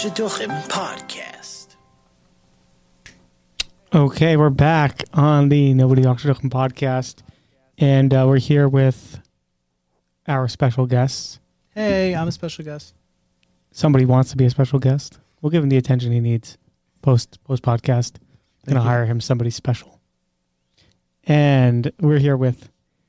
Shidduchim podcast. Okay, we're back on the Nobody Talks Shidduchim podcast, and we're here with our special guests. Hey, I'm a special guest. Somebody wants to be a special guest. We'll give him the attention he needs post podcast. Going to hire him somebody special. And we're here with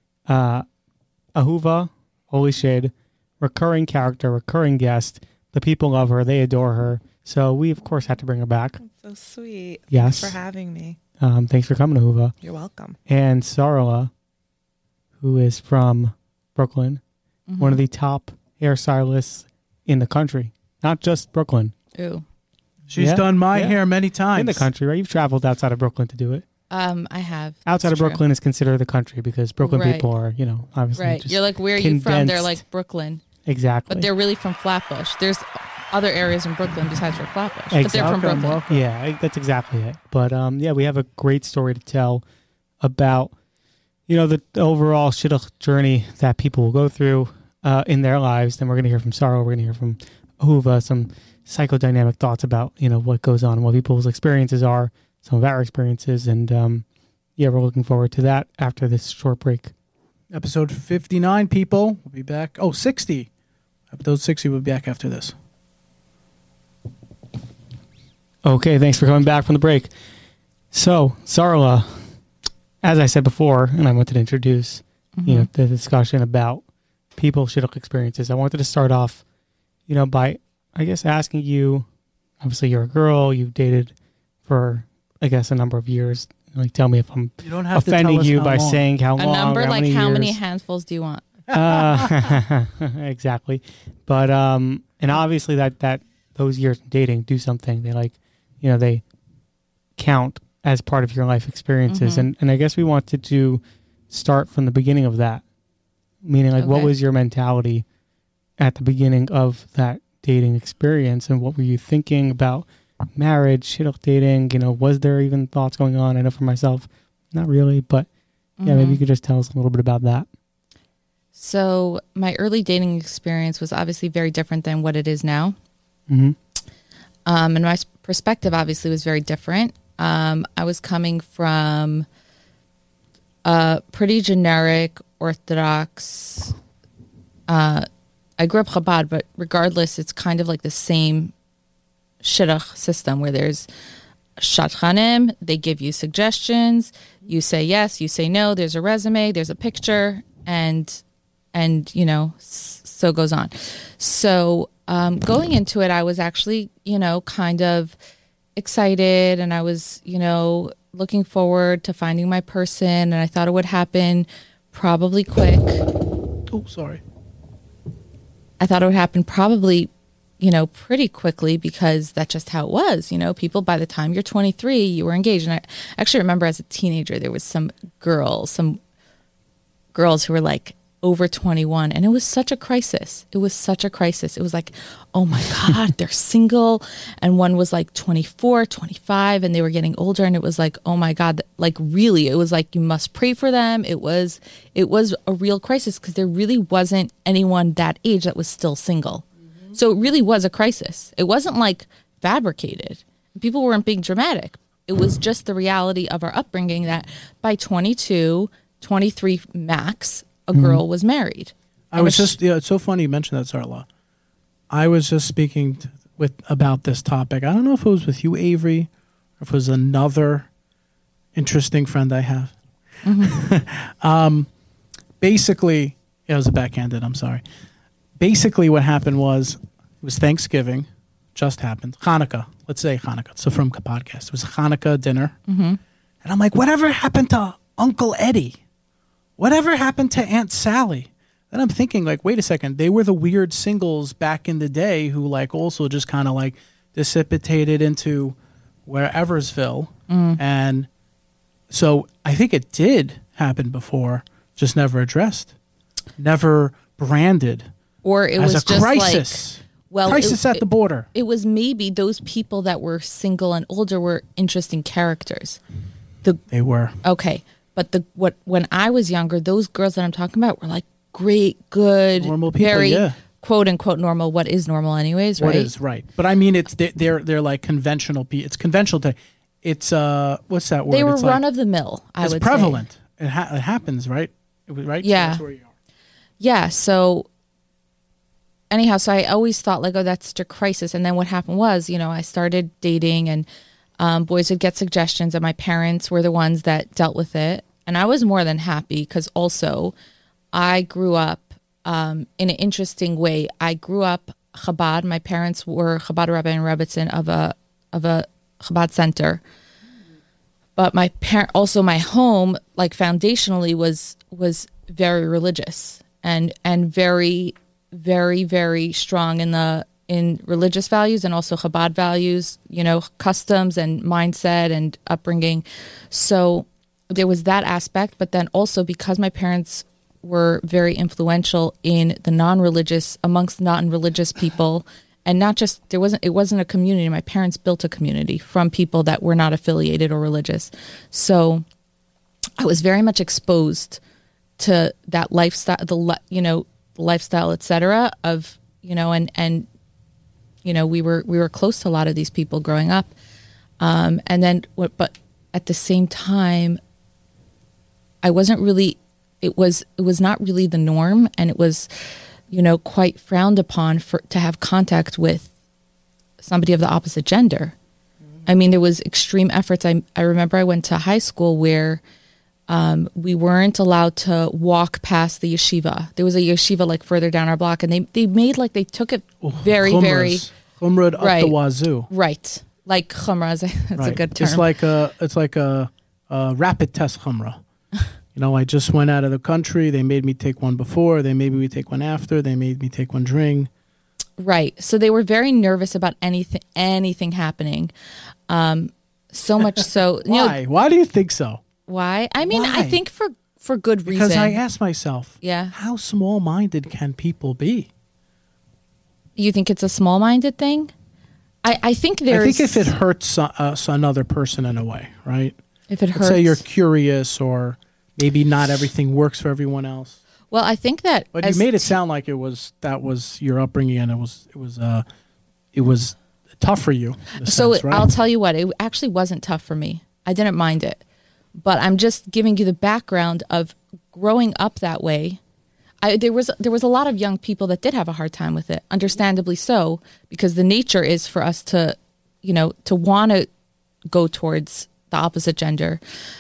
Ahuva, Holy Shade, recurring character, recurring guest. The people love her. They adore her. So we, of course, had to bring her back. That's so sweet. Yes. Thanks for having me. Thanks for coming, Ahuva. You're welcome. And Sarla, who is from Brooklyn, one of the top hairstylists in the country. Not just Brooklyn. Ooh. She's done my hair many times. In the country, right? You've traveled outside of Brooklyn to do it. I have. Outside of Brooklyn is considered the country because Brooklyn Right. people are, obviously. Right. Just You're like, where are you from? They're condensed. like Brooklyn. Exactly. But they're really from Flatbush. There's other areas in Brooklyn besides for Flatbush. But they're from Brooklyn. Yeah, that's exactly it. But we have a great story to tell about, the overall shidduch journey that people will go through in their lives. Then we're going to hear from Sarah. We're going to hear from Ahuva some psychodynamic thoughts about, what goes on, what people's experiences are, some of our experiences. And we're looking forward to that after this short break. Episode 59, people. We'll be back. 60. Episode 60 will be back after this. Okay, thanks for coming back from the break. So, Sarla, as I said before, and I wanted to introduce, the discussion about people's shidduch experiences. I wanted to start off, by, I guess, asking you, obviously you're a girl, you've dated for, I guess, a number of years. Like, tell me if I'm offending you by saying how long. A number, like how many years. handfuls do you want? Exactly. But, and obviously that those years of dating do something. They they count as part of your life experiences. And I guess we wanted to start from the beginning of that. Meaning, like, what was your mentality at the beginning of that dating experience? And what were you thinking about marriage, shidduch dating? Was there even thoughts going on? I know for myself, not really. But, maybe you could just tell us a little bit about that. So my early dating experience was obviously very different than what it is now. Mm-hmm. And my perspective obviously was very different. I was coming from a pretty generic Orthodox. I grew up Chabad, but regardless, it's kind of like the same shidduch system where there's shadchanim. They give you suggestions. You say yes, you say no. There's a resume. There's a picture, and so it goes on. So going into it, I was actually, kind of excited, and I was, looking forward to finding my person, and I thought it would happen probably quick. Oh, sorry. I thought it would happen probably, pretty quickly because that's just how it was. People, by the time you're 23, you were engaged. And I actually remember as a teenager, there was some girls who were like over 21, and it was such a crisis. It was like, oh my God, they're single. And one was like 24, 25, and they were getting older, and it was like, oh my God, like really, it was like, you must pray for them. It was a real crisis because there really wasn't anyone that age that was still single. Mm-hmm. So it really was a crisis. It wasn't like fabricated. People weren't being dramatic. It was just the reality of our upbringing that by 22, 23 max, a girl was married. It's so funny you mentioned that, Sarla. I was just speaking about this topic. I don't know if it was with you, Avery, or if it was another interesting friend I have. Mm-hmm. Basically, it was a backhanded, I'm sorry. Basically what happened was, it was Thanksgiving, just happened. Hanukkah, let's say Hanukkah. So from podcast, it was a Hanukkah dinner. Mm-hmm. And I'm like, whatever happened to Uncle Eddie? Whatever happened to Aunt Sally? Then I'm thinking, like, wait a second. They were the weird singles back in the day who, like, also just kind of, like, dissipated into whereversville. Mm. And so I think it did happen before, just never addressed, never branded. Or it as was a just crisis. Like, crisis at the border. It was maybe those people that were single and older were interesting characters. They were. Okay. But when I was younger, those girls that I'm talking about were like great, good, normal people, very quote unquote normal. What is normal anyways, right? What is right? But I mean, they're like conventional. It's conventional. It's what's that word? They were it's run of the mill. I would It's prevalent. It happens, right? Right. Yeah. So that's where you are. Yeah. So anyhow, so I always thought like, oh, that's such a crisis. And then what happened was, I started dating, and boys would get suggestions, and my parents were the ones that dealt with it. And I was more than happy, because also I grew up in an interesting way. I grew up Chabad. My parents were Chabad Rabbi and Rebbetzin of a Chabad center. But my home, like foundationally, was very religious and very, very, very strong in religious values, and also Chabad values, customs and mindset and upbringing. So there was that aspect, but then also because my parents were very influential in the amongst non-religious people, and not just, it wasn't a community. My parents built a community from people that were not affiliated or religious. So I was very much exposed to that lifestyle, the lifestyle, etc. of, and we were close to a lot of these people growing up. And then but at the same time, I wasn't really, it was not really the norm, and it was, quite frowned upon to have contact with somebody of the opposite gender. I mean, there was extreme efforts. I remember I went to high school where we weren't allowed to walk past the yeshiva. There was a yeshiva like further down our block, and they made like they took it very, very chumrah up the wazoo. Right, like chumrah. That's a good term. It's like a rapid test chumrah. I just went out of the country. They made me take one before. They made me take one after. They made me take one during. Right. So they were very nervous about anything happening. So much so. Why? Why do you think so? Why? I mean, Why? I think for good reason. Because I ask myself, yeah, how small-minded can people be? You think it's a small-minded thing? I think there's... I think if it hurts another person in a way, right? If it hurts... Let's say you're curious, or maybe not everything works for everyone else. Well, I think that... But you made it sound like that was your upbringing, and it was tough for you. So sense, right? I'll tell you what, it actually wasn't tough for me. I didn't mind it. But I'm just giving you the background of growing up that way. There was a lot of young people that did have a hard time with it, understandably so, because the nature is for us to, to want to go towards the opposite gender.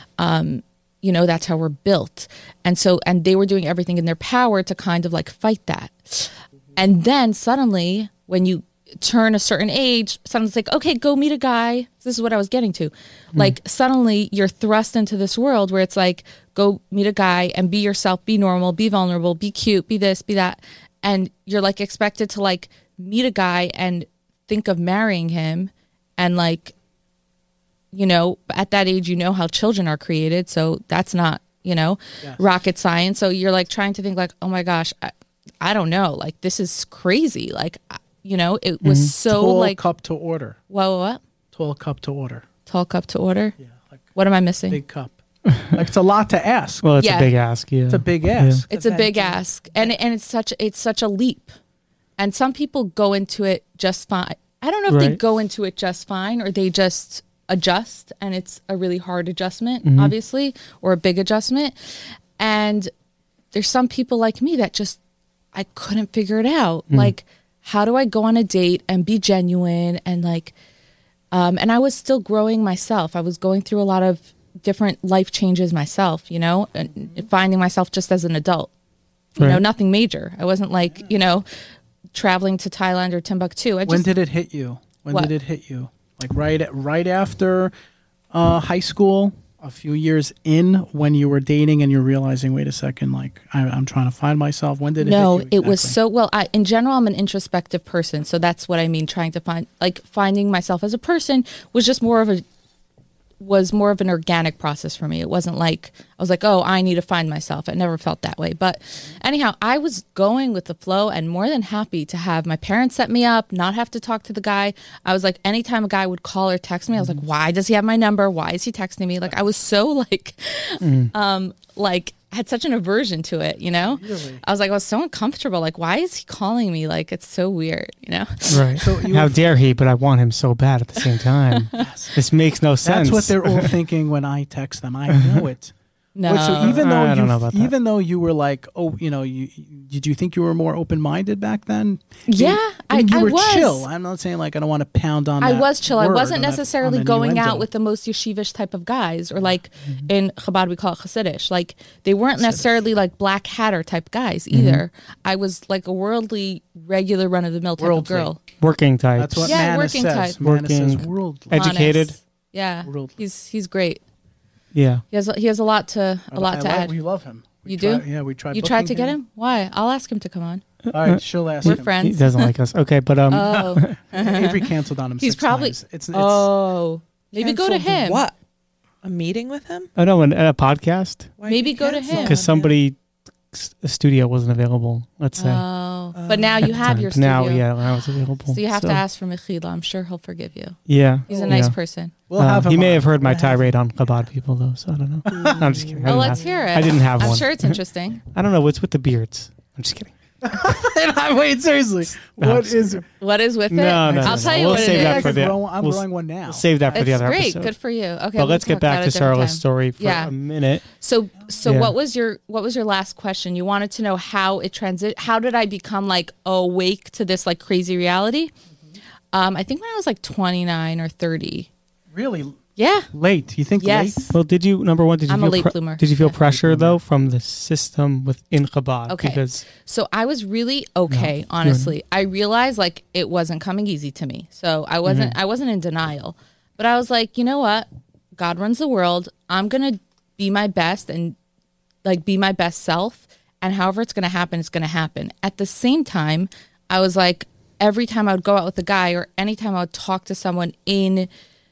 That's how we're built. And they were doing everything in their power to kind of like fight that. And then suddenly when you turn a certain age, suddenly it's like, okay, go meet a guy. This is what I was getting to. Like suddenly you're thrust into this world where it's like, go meet a guy and be yourself, be normal, be vulnerable, be cute, be this, be that. And you're like expected to like meet a guy and think of marrying him. And like, at that age, how children are created. So that's not, yes, rocket science. So you're like trying to think like, oh my gosh, I don't know. Like, this is crazy. Like, it was so tall like... cup to order. What? Tall cup to order. Tall cup to order? Yeah. Like what am I missing? big cup. Like, it's a lot to ask. Well, it's Yeah. a big ask. Yeah, It's a big ask. It's a big ask. And it's such a leap. And some people go into it just fine. I don't know if they Right. go into it just fine or they just adjust, and it's a really hard adjustment, obviously, or a big adjustment. And there's some people like me that just, I couldn't figure it out. Like, how do I go on a date and be genuine and like, and I was still growing myself. I was going through a lot of different life changes myself, and finding myself just as an adult, Right. nothing major. I wasn't like, traveling to Thailand or Timbuktu. When did it hit you? What? Did it hit you? Like right after high school, a few years in, when you were dating and you're realizing, wait a second, like I'm trying to find myself. When did it No, hit you? it was exactly? so, well, in general, I'm an introspective person. So that's what I mean. Trying to finding myself as a person was just more of an organic process for me. It wasn't like, I was like, oh, I need to find myself. I never felt that way. But anyhow, I was going with the flow and more than happy to have my parents set me up, not have to talk to the guy. I was like, anytime a guy would call or text me, I was like, why does he have my number? Why is he texting me? Like, I was so like, like had such an aversion to it, Really? I was so uncomfortable. Like, why is he calling me? Like, it's so weird, Right. So you- How dare he? But I want him so bad at the same time. This makes no sense. That's what they're all thinking when I text them. I know it. No. Wait, so even though I don't know about that. even though you were like, oh, did you think you were more open minded back then? Yeah, I mean, you I were was. chill. I'm not saying like I don't want to pound on. I that was chill. I word wasn't or that- necessarily on going innuendo. out with the most yeshivish type of guys, or like in Chabad we call it Hasidish. Like they weren't necessarily like black hatter type guys either. I was like a worldly, regular, run of the mill type Worldly. of girl. Working types. That's what Yeah, Manis working says. type. Manis says Working- worldly. Educated. Honest. Yeah, Worldly. he's great. Yeah. He has a lot to add. We love him. We You try- do? Yeah, we tried. You tried booking to get him? Why? I'll ask him to come on. All right, she'll ask We're him. friends. He doesn't like us. Okay, but Oh, Avery canceled on him. He's 6 probably. times. It's Maybe go to Canceled him. What? A meeting with him? I know at a podcast Why'd Maybe you go to cancel him. because on somebody a studio wasn't available. Let's say. Oh, but now you have your But studio. now, yeah, when I was available. So you have to ask for Mechila. I'm sure he'll forgive you. Yeah, He's a nice yeah. person. We'll have him. He may on. have heard my We'll have tirade on Chabad people though, so I don't know. I'm just kidding. I Oh, didn't let's have- hear it. I didn't have I'm one. sure it's interesting. I don't know what's with the beards. I'm just kidding. Wait, seriously. No, What is? What is with it? No, no, I'll no, tell no. you We'll what save it that is. for the- I'm we'll- growing one now. We'll save that for the It's other great. episode. Good for you. Okay, But we let's can get talk back about it to a different Sarla's time. story for Yeah. a minute. So Yeah. what was your last question? You wanted to know how it how did I become like awake to this like crazy reality? I think when I was like 29 or 30. Really Yeah. late. You think Yes. late? Well, did you number one? Did you I'm a feel late bloomer. Did you feel Yeah. pressure though from the system within Chabad? Okay. Because So I was really okay, honestly. I realized like it wasn't coming easy to me. So I wasn't in denial. But I was like, you know what? God runs the world. I'm going to be my best and like be my best self, and however it's going to happen, it's going to happen. At the same time, I was like every time I would go out with a guy or anytime I would talk to someone in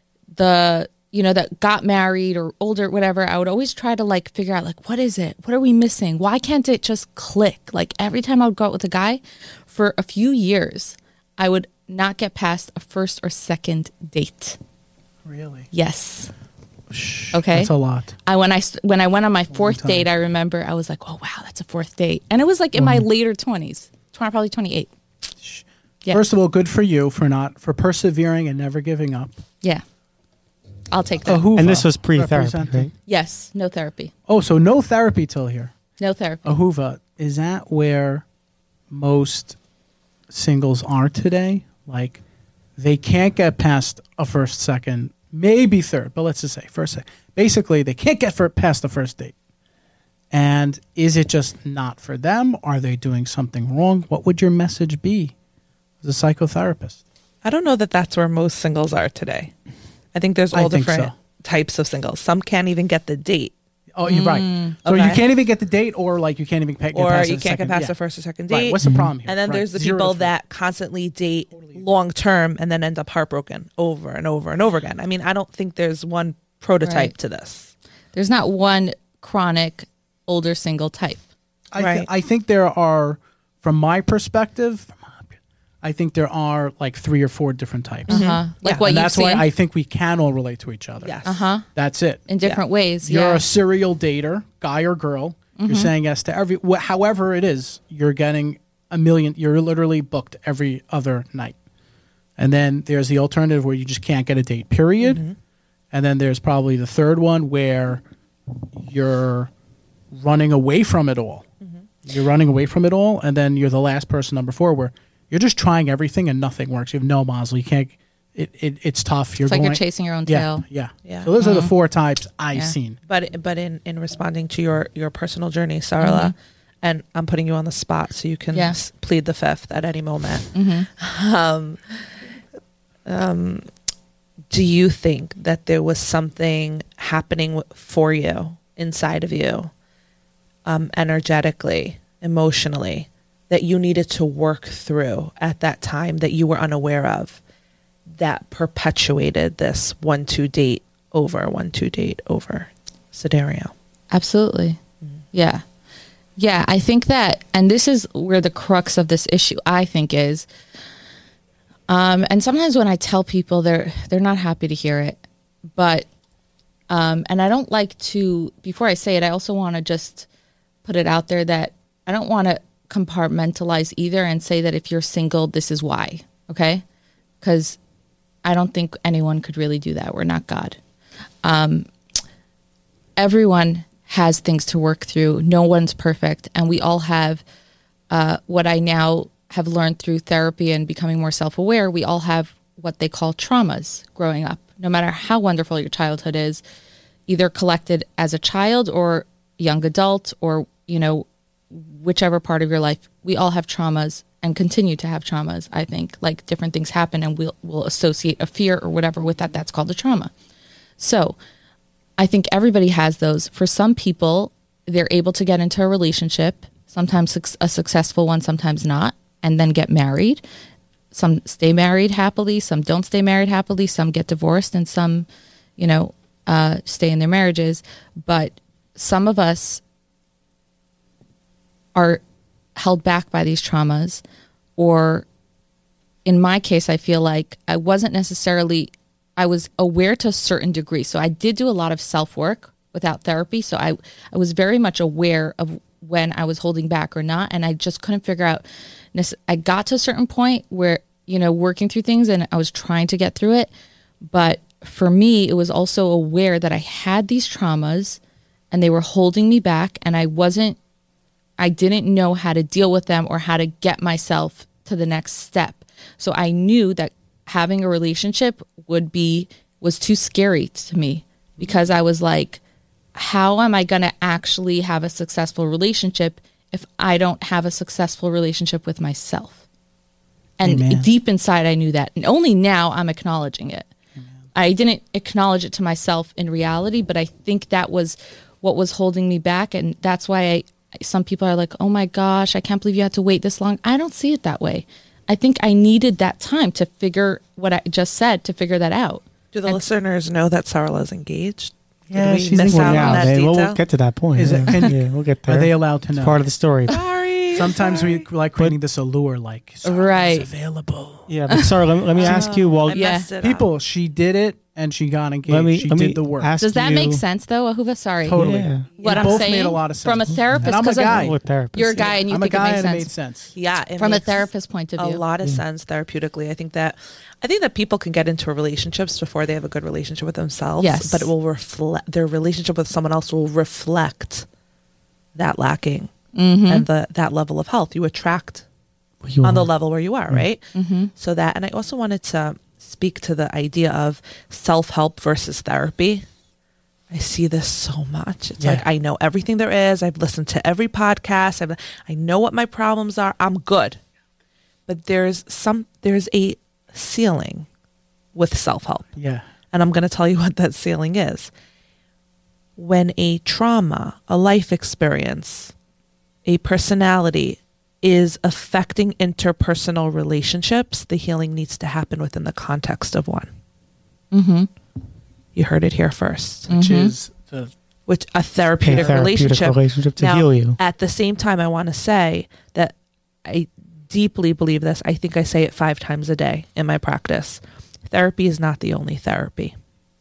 the that got married or older, whatever, I would always try to like figure out like, what is it? What are we missing? Why can't it just click? Like every time I would go out with a guy for a few years, I would not get past a first or second date. Really? Yes. Shh, Okay. That's a lot. When I went on my fourth time. date, I remember I was like, oh wow, that's a fourth date. And it was like in my later 20s, probably 28. Yeah. First of all, good for you for persevering and never giving up. Yeah. I'll take that. Ahuva, and this was pre-therapy, representing- right? Yes. No therapy. Oh, so no therapy till here. No therapy. Ahuva, is that where most singles are today? Like, they can't get past a first, second, maybe third, but let's just say first, second. Basically, they can't get past the first date. And is it just not for them? Are they doing something wrong? What would your message be as a psychotherapist? I don't know that that's where most singles are today. I think there's all I think different so. types of singles. Some can't even get the date, Oh, you're right. So Okay. you can't even get the date, or like you can't even get or past you the can't second- get past yeah. the first or second Right. date. What's the problem here? And then Right. there's the 0 to people 3. that constantly date long term and then end up heartbroken over and over and over again. I mean, I don't think there's one prototype Right. to this. There's not one chronic older single type. Right. I think there are, from my perspective, I think there are like 3 or 4 different types. Like Yeah. what And you've that's why seen I think we can all relate to each other. Yes. That's it. in different ways. You're Yeah. a serial dater, guy or girl. You're saying yes to however it is. You're getting a million. You're literally booked every other night. And then there's the alternative where you just can't get a date, period. And then there's probably the third one where you're running away from it all. You're running away from it all. And then you're the last person, number 4, where you're just trying everything and nothing works. You have no mazel. You can't. It's tough. It's like you're chasing your own tail. Yeah. Yeah. So those are the 4 types I've Yeah. seen. But in responding to your personal journey, Sarla, and I'm putting you on the spot so you can Yeah. plead the fifth at any moment. Do you think that there was something happening for you inside of you, energetically, emotionally, that you needed to work through at that time that you were unaware of, that perpetuated this 1-2 date over scenario? Absolutely. Yeah. Yeah. I think that, and this is where the crux of this issue, I think, is, and sometimes when I tell people, they're not happy to hear it, but, and I don't like to, before I say it, I also want to just put it out there that I don't want to compartmentalize either and say that if you're single, this is why. Okay? Because I don't think anyone could really do that. We're not God. Everyone has things to work through. No one's perfect. And we all have what I now have learned through therapy and becoming more self-aware. We all have what they call traumas growing up. No matter how wonderful your childhood is, either collected as a child or young adult or, whichever part of your life, we all have traumas and continue to have traumas, I think. Like different things happen and we'll associate a fear or whatever with that. That's called a trauma. So I think everybody has those. For some people, they're able to get into a relationship, sometimes a successful one, sometimes not, and then get married. Some stay married happily, some don't stay married happily, some get divorced, and some, stay in their marriages. But some of us are held back by these traumas, or in my case, I feel like I was aware to a certain degree. So I did do a lot of self-work without therapy. So I was very much aware of when I was holding back or not. And I just couldn't figure out. I got to a certain point where, working through things and I was trying to get through it. But for me, it was also aware that I had these traumas and they were holding me back, and I didn't know how to deal with them or how to get myself to the next step. So I knew that having a relationship was too scary to me, because I was like, how am I going to actually have a successful relationship if I don't have a successful relationship with myself? And Amen. Deep inside, I knew that. And only now I'm acknowledging it. Amen. I didn't acknowledge it to myself in reality, but I think that was what was holding me back. And that's why some people are like, oh my gosh, I can't believe you had to wait this long. I don't see it that way. I think I needed that time to figure what I just said, to figure that out. Do the listeners know that Sarla is engaged? Yeah, Did we she's miss out on that we'll detail? get to that point. Is it- We'll get there. Are they allowed to It's know? part of the story. Sorry. Sometimes we like creating this allure, like Right. available. Yeah, but sorry, let me ask you. Well, I Yeah. messed it up. People, she did it and she got engaged. She did the work. ask Does that you, make sense, though, Ahuva? Sorry. Totally. Yeah. What It I'm both saying made a lot of sense. from a therapist, And I'm a 'cause guy. With therapists. You're a guy and you I'm a think guy it and makes it made sense. sense. Yeah, it From a makes therapist point of a view. lot of sense therapeutically. I think that people can get into relationships before they have a good relationship with themselves. Yes. But it will reflect, their relationship with someone else will reflect that lacking and that level of health. You attract You on the are. level where you are, right? Mm-hmm. So that, and I also wanted to speak to the idea of self-help versus therapy. I see this so much. It's Yeah. like, I know everything there is. I've listened to every podcast. I know what my problems are. I'm good. But there's a ceiling with self-help. Yeah. And I'm going to tell you what that ceiling is. When a trauma, a life experience, a personality is affecting interpersonal relationships, the healing needs to happen within the context of one. Mm-hmm. You heard it here first. Which is the Which a therapeutic relationship. to Now, heal you. At the same time, I want to say that I deeply believe this. I think I say it 5 times a day in my practice. Therapy is not the only therapy.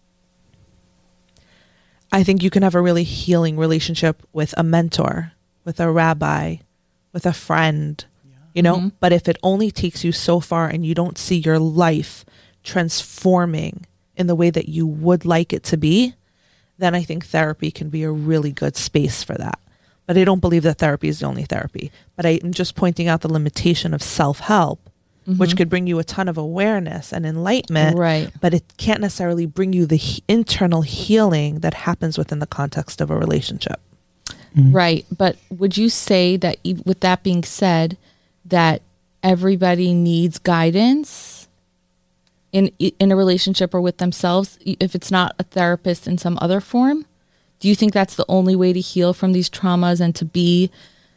I think you can have a really healing relationship with a mentor, with a rabbi, with a friend, but if it only takes you so far and you don't see your life transforming in the way that you would like it to be, then I think therapy can be a really good space for that. But I don't believe that therapy is the only therapy. But I'm just pointing out the limitation of self-help, which could bring you a ton of awareness and enlightenment, Right. but it can't necessarily bring you the internal healing that happens within the context of a relationship. Right. But would you say that, with that being said, that everybody needs guidance in a relationship or with themselves, if it's not a therapist in some other form? Do you think that's the only way to heal from these traumas and to be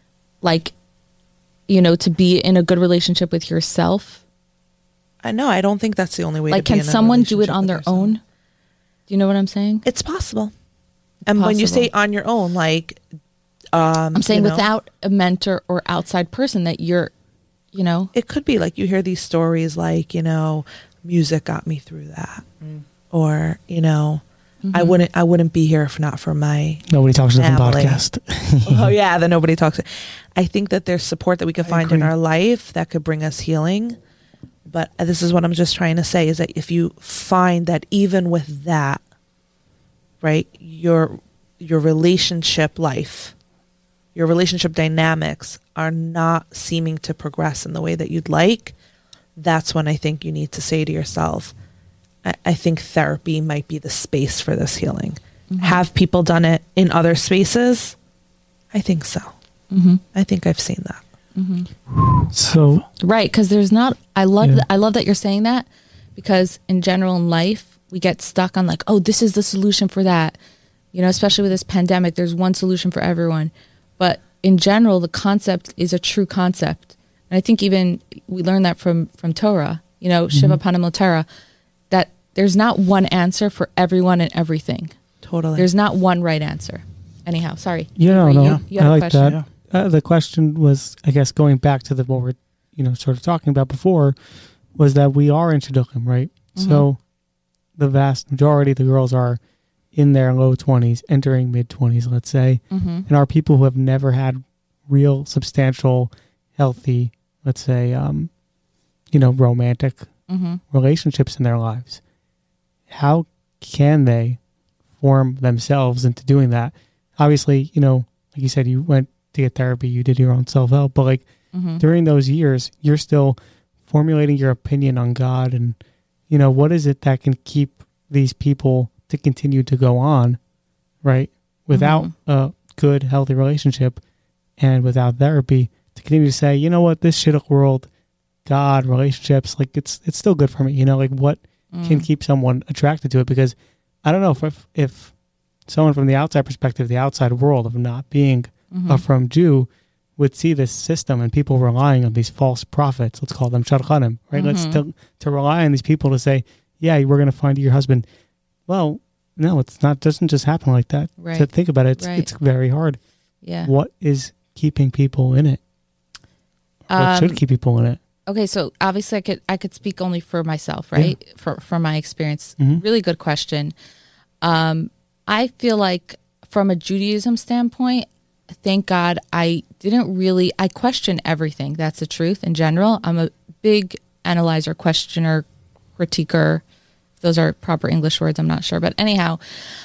to be in a good relationship with yourself? I know. I don't think that's the only way. Like, to be can in a someone do it relationship on with their yourself. own? Do you know what I'm saying? It's possible. And when you say on your own, like, I'm saying without a mentor or outside person that you're, it could be like you hear these stories like, music got me through that. Or, I wouldn't be here if not for my Nobody talks to the family. podcast. oh yeah, that nobody talks. I think that there's support that we could find in agree. our life that could bring us healing. But this is what I'm just trying to say is that if you find that even with that, right, your relationship life, your relationship dynamics are not seeming to progress in the way that you'd like, that's when I think you need to say to yourself, I think therapy might be the space for this healing. Have people done it in other spaces? I think so. I think I've seen that. So Right, because there's not. I love that you're saying that, because in general in life we get stuck on like, oh, this is the solution for that. You know, especially with this pandemic, there's one solution for everyone. But in general, the concept is a true concept, and I think even we learned that from Torah. You know, Shiva Panim Torah, that there's not one answer for everyone and everything. Totally. There's not one right answer. Anyhow, sorry. you had I a like question. that. The question was, I guess, going back to what we're, sort of talking about before, was that we are in shidduchim, right? So the vast majority of the girls are in their low 20s, entering mid 20s, let's say, and are people who have never had real, substantial, healthy, let's say, romantic relationships in their lives. How can they form themselves into doing that? Obviously, like you said, you went to get therapy, you did your own self-help, but like during those years, you're still formulating your opinion on God, and what is it that can keep these people to continue to go on, right, without a good, healthy relationship and without therapy, to continue to say, this shidduch world, God, relationships, like it's still good for me, like what can keep someone attracted to it? Because I don't know if someone from the outside perspective, the outside world of not being a from Jew, would see this system and people relying on these false prophets, let's call them shadchanim, right? Let's to rely on these people to say, yeah, we're going to find you your husband. Well, no, it's not. Doesn't just happen like that. Right. To think about it, it's very hard. Yeah. What is keeping people in it? What should keep people in it? Okay, so obviously I could speak only for myself, right? For my experience. Really good question. I feel like from a Judaism standpoint, thank God I question everything. That's the truth in general. I'm a big analyzer, questioner, critiquer. If those are proper English words, I'm not sure. But anyhow,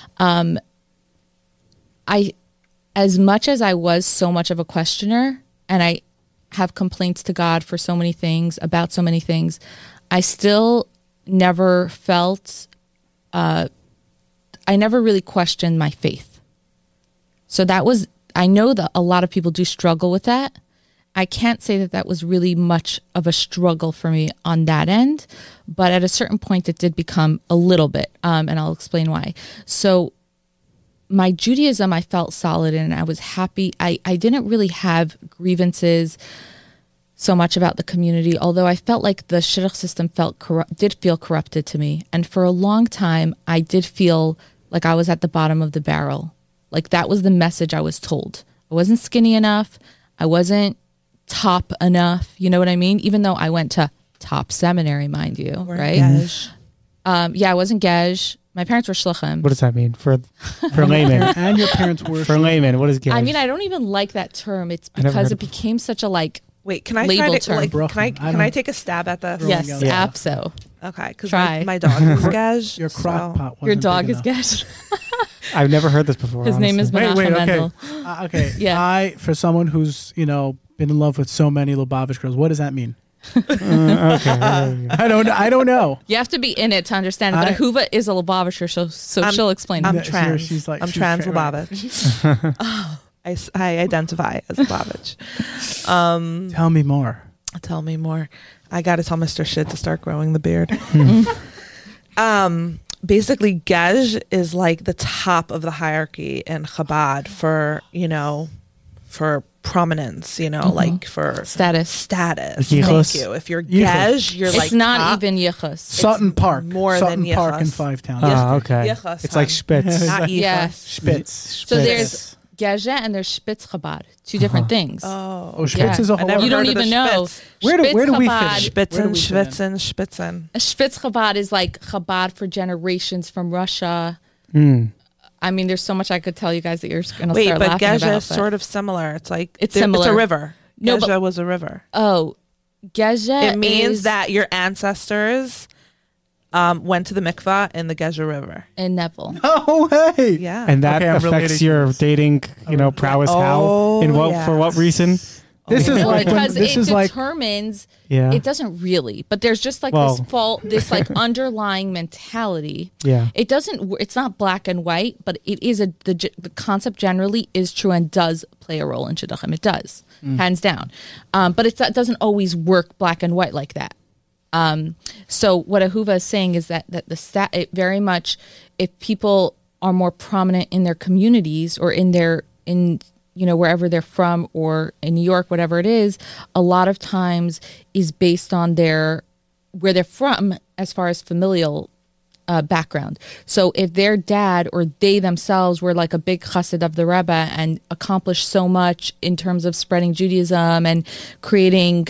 as much as I was so much of a questioner, and I have complaints to God for so many things, about so many things, I still never felt, I never really questioned my faith. So I know that a lot of people do struggle with that. I can't say that was really much of a struggle for me on that end, but at a certain point it did become a little bit, and I'll explain why. So my Judaism, I felt solid in, and I was happy. I didn't really have grievances so much about the community, although I felt like the shidduch system did feel corrupted to me. And for a long time, I did feel like I was at the bottom of the barrel. Like that was the message I was told. I wasn't skinny enough. I wasn't top enough. You know what I mean? Even though I went to top seminary, mind you, right? Gej. I wasn't Gej. My parents were shluchim. What does that mean for laymen? And your parents were For laymen, what is gesh? I mean, I don't even like that term. It's because it became such a Wait, can I label try to term. can I take a stab at this? yes, Yeah. abso. Okay, because Try. my dog is Gej. your crock pot. Your wasn't dog big is enough. Gej. I've never heard this before. His name is honestly. Menachem Mendel. Okay. Yeah. For someone who's been in love with so many Lubavitch girls, what does that mean? Okay. there you go. I don't know. You have to be in it to understand it. But Ahuva is a Lubavitcher, so she'll explain. I'm it. trans. she's like- I'm she's trans right. Lubavitch. I identify as Lubavitch. Tell me more. Tell me more. I got to tell Mr. Shit to start growing the beard. Basically, Gej is like the top of the hierarchy in Chabad for prominence, like for Status. Yichus. Thank you. If you're Yichus. Gej, you're It's like not top. even yichus. Sutton Park. more Sutton than Park in Yichus. Five Towns. Ah, okay. Yichus, It's like hon. Spitz. Not Yichus. Yeah. Spitz. So there's Geze and there's Spitz Chabad. Two different things. Oh, Spitz Yeah. is a I whole never You don't heard of the even know. Spitz. Where do we Spitz fit Chabad- in? Where do Spitzen, we fit in? Schwitzen, Spitzen. A Spitz Chabad is like Chabad for generations from Russia. I mean, there's so much I could tell you guys that you're going to Wait, start but laughing Gezha about. is sort of similar. It's like It's It's similar. a river. No, Gezha but- was a river. Oh, Gezha It means is that your ancestors went to the mikvah in the Gezha River. in Neville. Oh, hey. Yeah. And that Okay, I'm relating affects to your this. dating, prowess. How Oh, in what for what yes. reason? This is No, like when, because this it is like determines. Yeah, It doesn't really, but there's just like Well- this like underlying mentality. yeah. It doesn't. It's not black and white, but it is the concept generally is true and does play a role in shidduchim. It does, hands down. But it doesn't always work black and white like that. So what Ahuva is saying is that it very much, if people are more prominent in their communities or in wherever they're from or in New York, whatever it is, a lot of times is based on where they're from as far as familial background. So if their dad or they themselves were like a big chassid of the Rebbe and accomplished so much in terms of spreading Judaism and creating,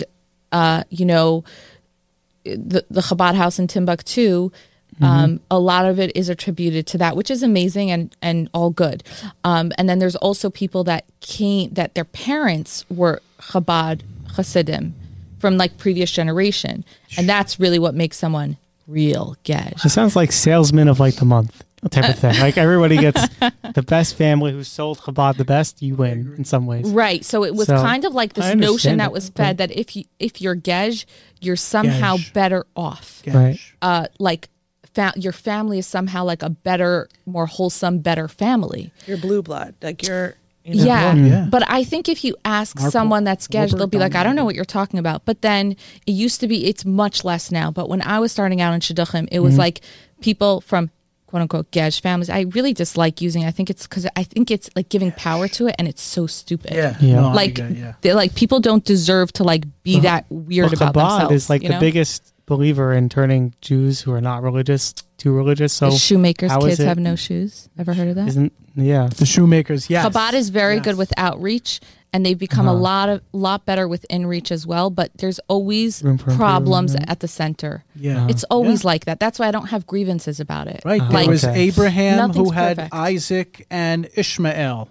the Chabad house in Timbuktu, a lot of it is attributed to that, which is amazing and all good. And then there's also people that their parents were Chabad Hasidim from like previous generation. And that's really what makes someone real Gesh. It sounds like salesman of like the month type of thing. Like everybody gets the best family who sold Chabad the best. You win in some ways. Right. So it was So, kind of like I this understand notion that it. was fed that if you're Gesh, you're somehow Gesh. better off. Right. Like your family is somehow like a better, more wholesome, better family. Your blue blood. Like you're, you know. Yeah. Yeah. But I think if you ask Mark someone that's Gesh, Wahlberg they'll be like, I don't know dominated. what you're talking about. But then it used to be, it's much less now. But when I was starting out in Shidduchim, it was like people from quote unquote Gesh families. I really dislike using it. I think it's like giving power to it and it's so stupid. Yeah. Yeah. No, I Like get it, yeah. they're like people don't deserve to like be that weird Well, about Chabad themselves. is like you the know? biggest believer in turning Jews who are not religious too religious. So The shoemakers' how is kids it- have no shoes. Ever heard of that? The shoemakers, yes. Chabad is very Yes. good with outreach, and they've become a lot better with inreach as well. But there's always Room for problems improvement. at the center. Yeah. It's always like that. That's why I don't have grievances about it. Right. There Like was Okay. Abraham who Nothing's had perfect. Isaac and Ishmael.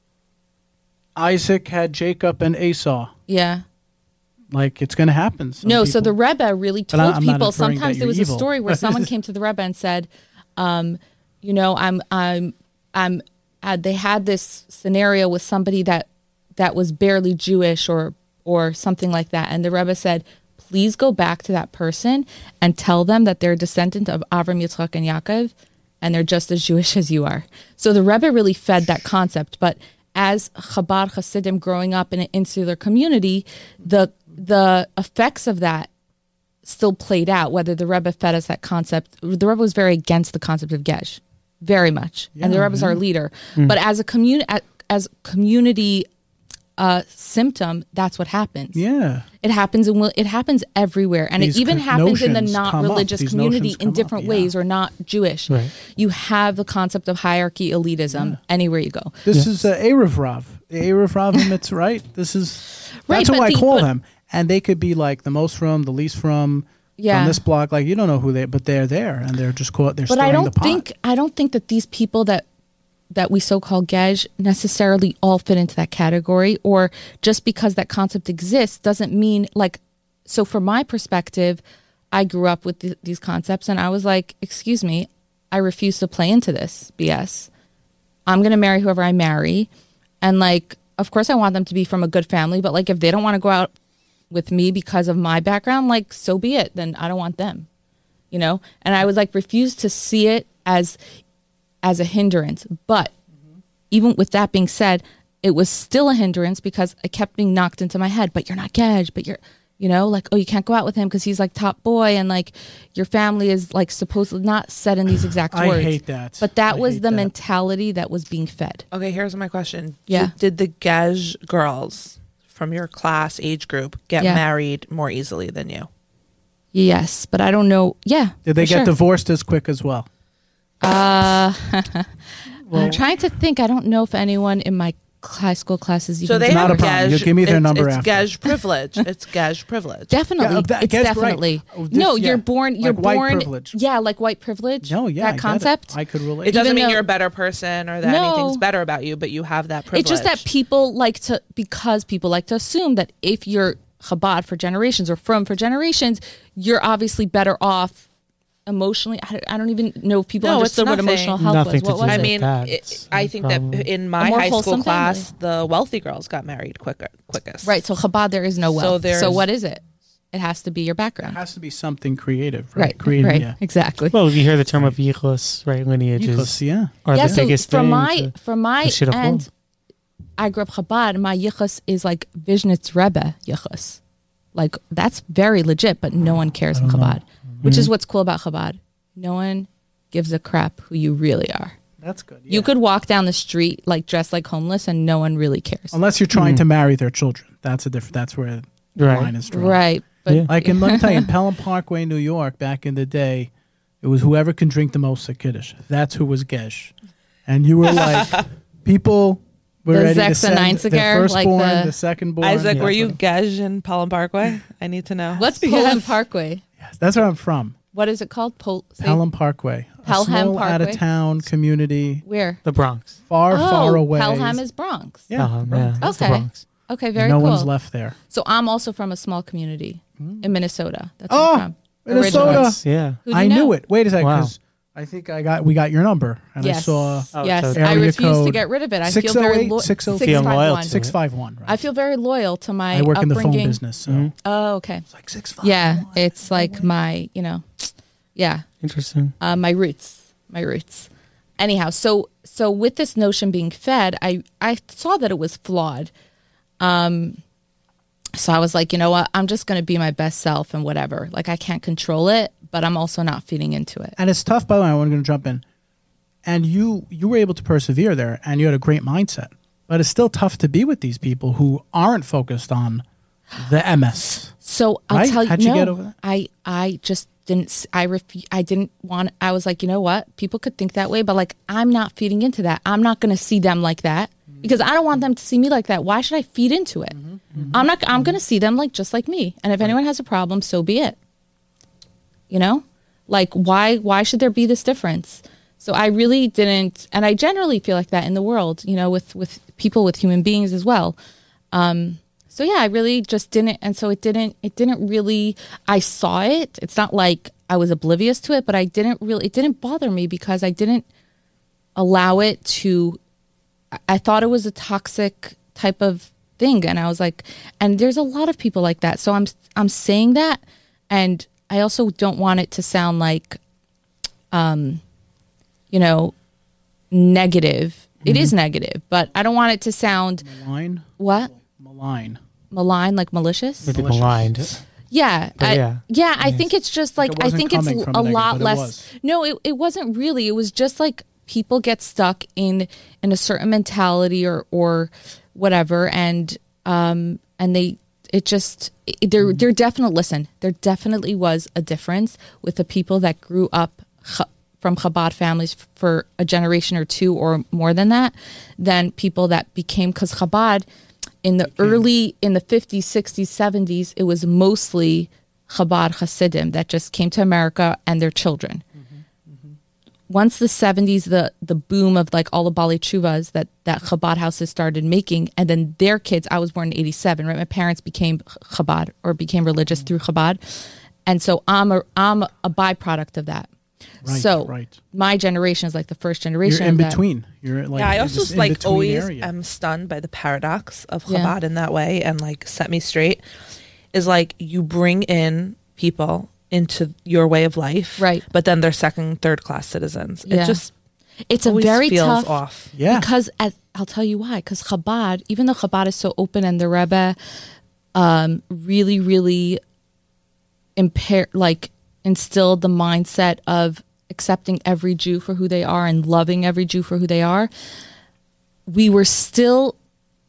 Isaac had Jacob and Esau. yeah. Like it's going to happen. Some No, so people- the Rebbe really But told I'm not people. inferring Sometimes that there was you're a evil. story where someone came to the Rebbe and said, they had this scenario with somebody that was barely Jewish or something like that, and the Rebbe said, please go back to that person and tell them that they're a descendant of Avram, Yitzchak, and Yaakov, and they're just as Jewish as you are. So the Rebbe really fed that concept, but as Chabad Hasidim growing up in an insular community, the effects of that still played out, whether the Rebbe fed us that concept. The Rebbe was very against the concept of Gesh, very much. And the Rebbe is our leader. But as a community symptom, that's what happens. Yeah. It happens it happens everywhere. And These it even happens in the notions not come up. religious These community notions in come different up, ways yeah. or not Jewish. Right. You have the concept of hierarchy, elitism, anywhere you go. This is Erev Rav. The Erev Ravim, it's right. This is Right, that's who but I the- call but- them. And they could be like the most from, the least from this block. Like you don't know who but they're there and they're just caught. They're But stirring the pot. I don't think that these people that we so-called Gesh necessarily all fit into that category, or just because that concept exists doesn't mean like. So from my perspective, I grew up with these concepts, and I was like, "Excuse me, I refuse to play into this BS. I'm going to marry whoever I marry, and like, of course, I want them to be from a good family. But like, if they don't want to go out with me because of my background, like, so be it. Then I don't want them, you know." And I would like refuse to see it as a hindrance. But even with that being said, it was still a hindrance because it kept being knocked into my head. But you're not Gesh, but you're, like, oh, you can't go out with him because he's like top boy, and like your family is like supposedly not said in these exact I words. hate that. But that I was hate the that. mentality that was being fed. Okay, here's my question. Yeah. Did the Gej girls from your class age group get Yeah. married more easily than you? Yes, but I don't know. Yeah. Did they for get sure. divorced as quick as well? I'm trying to think. I don't know if anyone in my high school classes. You So can they do. Not have a problem. Gej. You give me their number it's after. Gej privilege. It's Gej privilege. Definitely, Yeah, it's Gej, right. definitely. Oh, this- No, yeah. you're born. You're Like white born. privilege. Yeah, like white privilege. No, yeah, I that get it. concept. I could relate. It doesn't Even mean though- you're a better person or that No. anything's better about you, but you have that privilege. It's just that people like to, because people like to assume that if you're Chabad for generations or from for generations, you're obviously better off emotionally. I don't even know if people No, it's understood what nothing. emotional health Nothing was. to What do was I with it? mean, that. I think that Probably. in my more high school wholesome class, family. the wealthy girls got married quickest. Right. So Chabad, there is no So wealth. So, there's- what is it? It has to be your It background. has to be something creative, right? Right. Creative, right. yeah. Exactly. Well, you hear the term of yichus, right? Lineages Yichus, yeah. are yeah. the So biggest from thing. my shit of end, love. I grew up Chabad. My yichus is like Vishnitz Rebbe yichus. Like that's very legit, but no one cares in Chabad, which is what's cool about Chabad. No one gives a crap who you really are. That's good. You could walk down the street like dressed like homeless, and no one really cares. Unless you're trying to marry their children. That's a different. That's where the Right. line is drawn. Right. But Yeah. Like let me tell you, in Pelham Parkway, New York, back in the day, it was whoever can drink the most at Kiddush. That's who was Gesh. And you were like, people were The ready to Zex and send Einziger, the firstborn, like the secondborn. Isaac, Yeah, were you that's Gej in Pelham Parkway? I need to know. what's Pelham Parkway? yes, that's where I'm from. What is it called? Pelham Parkway. Pelham a small Parkway? out-of-town community, Where? The Bronx. far away. Pelham is Bronx. yeah, Yeah, that's the Okay. Bronx. Okay, very no cool. one's left there. So I'm also from a small community in Minnesota. That's Oh, where I'm from. Minnesota. Originally. That's, yeah. Who do I you know? knew it. Wait a second, Wow. because I think we got your number, and I Yes. saw Oh, yes. so I area refuse to code get rid of it. I feel very 608, loyal. 605. Feel loyal to it. 651. Right. I feel very loyal to my I work in the phone upbringing. business, so Mm-hmm. Oh, okay. it's like 651. Yeah, it's like my, yeah, Interesting. my roots. Anyhow, so with this notion being fed, I saw that it was flawed. So I was like, you know what? I'm just going to be my best self and whatever. Like I can't control it, but I'm also not feeding into it. And it's tough. By the way, I'm going to jump in. And you were able to persevere there, and you had a great mindset. But it's still tough to be with these people who aren't focused on the MS. So I'll Right? tell you, How'd you no, get over that? I just didn't. I didn't want. I was like, you know what? People could think that way, but like, I'm not feeding into that. I'm not going to see them like that because I don't want them to see me like that. Why should I feed into it? I'm not. I'm going to see them like just like me. And if anyone has a problem, so be it. You know, like why should there be this difference? So I really didn't, and I generally feel like that in the world. You know, with people, with human beings as well. So yeah, I really just didn't, and so it didn't really, I saw it. It's not like I was oblivious to it, but it didn't bother me because I didn't allow it to, I thought it was a toxic type of thing. And I was like, and there's a lot of people like that. So I'm saying that. And I also don't want it to sound like, negative. It is negative, but I don't want it to sound Malign? what? Malign, like malicious. Maybe maligned. Yeah, But yeah. I think it's just like it I wasn't think it's coming from a negative, lot but it less. was. No, it wasn't really. It was just like people get stuck in a certain mentality or whatever, and they there definitely was a difference with the people that grew up from Chabad families for a generation or two or more than that, than people that became, because Chabad in the 50s, 60s, 70s, it was mostly Chabad Hasidim that just came to America and their children. Once the 70s, the boom of like all the Bali Chuvas that Chabad houses started making, and then their kids, I was born in 87, right? My parents became Chabad or became religious through Chabad. And so I'm a byproduct of that. Right, so right. my generation is like the first generation. You're in of that. between. You're like Yeah, I in also this like in-between always area. am stunned by the paradox of Yeah. Chabad in that way, and like set me straight is like you bring in people into your way of life, Right. But then they're second, third class citizens. Yeah. It just It's a always very feels tough off. Yeah. because I'll tell you why. Because Chabad, even though Chabad is so open and the Rebbe really, really instilled the mindset of accepting every Jew for who they are and loving every Jew for who they are, we were still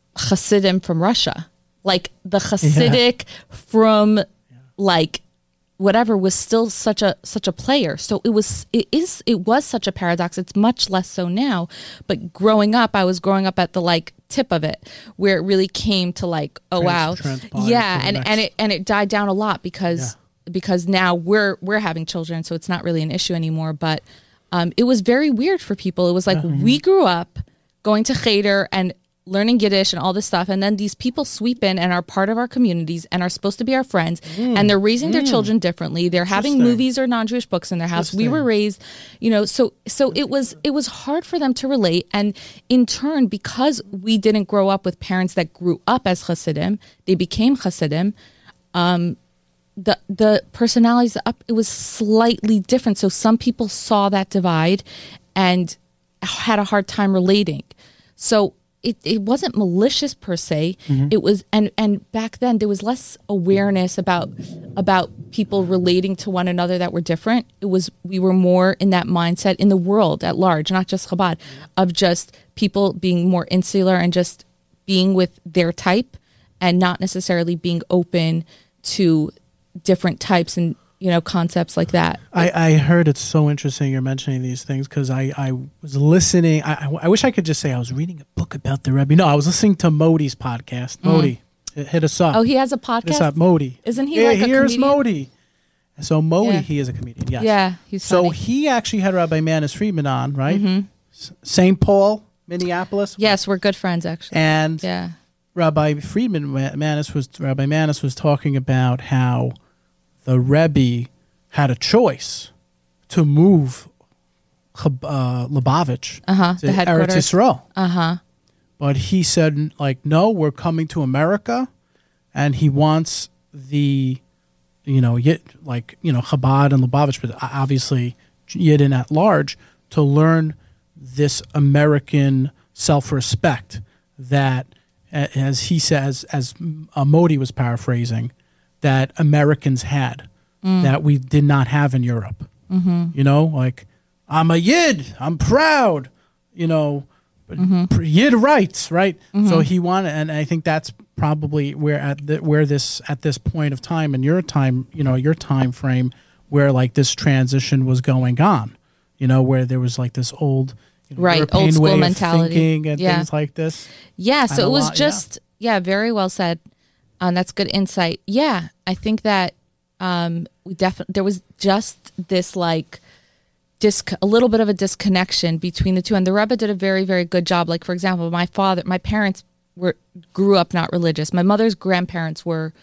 Hasidim from Russia. Like the Hasidic from like whatever was still such a player. So it was such a paradox. It's much less so now, but growing up, I was growing up at the like tip of it, where it really came to like, oh wow, yeah, and it died down a lot because now we're having children, so it's not really an issue anymore. But it was very weird for people. It was like we grew up going to Cheder and learning Yiddish and all this stuff, and then these people sweep in and are part of our communities and are supposed to be our friends, and they're raising their children differently. They're having movies or non-Jewish books in their house. We were raised, so it was hard for them to relate, and in turn, because we didn't grow up with parents that grew up as Hasidim, they became Hasidim. The personalities it was slightly different. So some people saw that divide and had a hard time relating. So it wasn't malicious per se. It was, and back then there was less awareness about people relating to one another that were different. We were more in that mindset in the world at large, not just Chabad, of just people being more insular and just being with their type and not necessarily being open to different types and concepts like that. I heard it's so interesting you're mentioning these things, because I was listening. I wish I could just say I was reading a book about the Rebbe. No, I was listening to Modi's podcast. Modi, hit us up. Oh, he has a podcast? Hit us up, Modi. Isn't he like a here's comedian? Modi. So Modi, he is a comedian, yes. Yeah, he's so funny. he actually had Rabbi Manis Friedman on, right? St. Paul, Minneapolis. Yes, we're good friends, actually. And yeah. Rabbi Manis was talking about how the Rebbe had a choice to move Lubavitch the to Eretz headquarters. Yisrael. But he said, like, no, we're coming to America, and he wants the, Chabad and Lubavitch, but obviously Yidden at large, to learn this American self-respect that, as he says, as Modi was paraphrasing, that Americans had, that we did not have in Europe. Like, I'm a Yid, I'm proud, Yid rights, right? So he wanted, and I think that's probably where at this point of time in your time, your time frame, where like this transition was going on, where there was like this old, European old school way mentality of thinking and things like this. Yeah, so it was just very well said. That's good insight. Yeah, I think that there was just this like a little bit of a disconnection between the two, and the Rebbe did a very, very good job. Like, for example, my parents grew up not religious. My mother's grandparents were,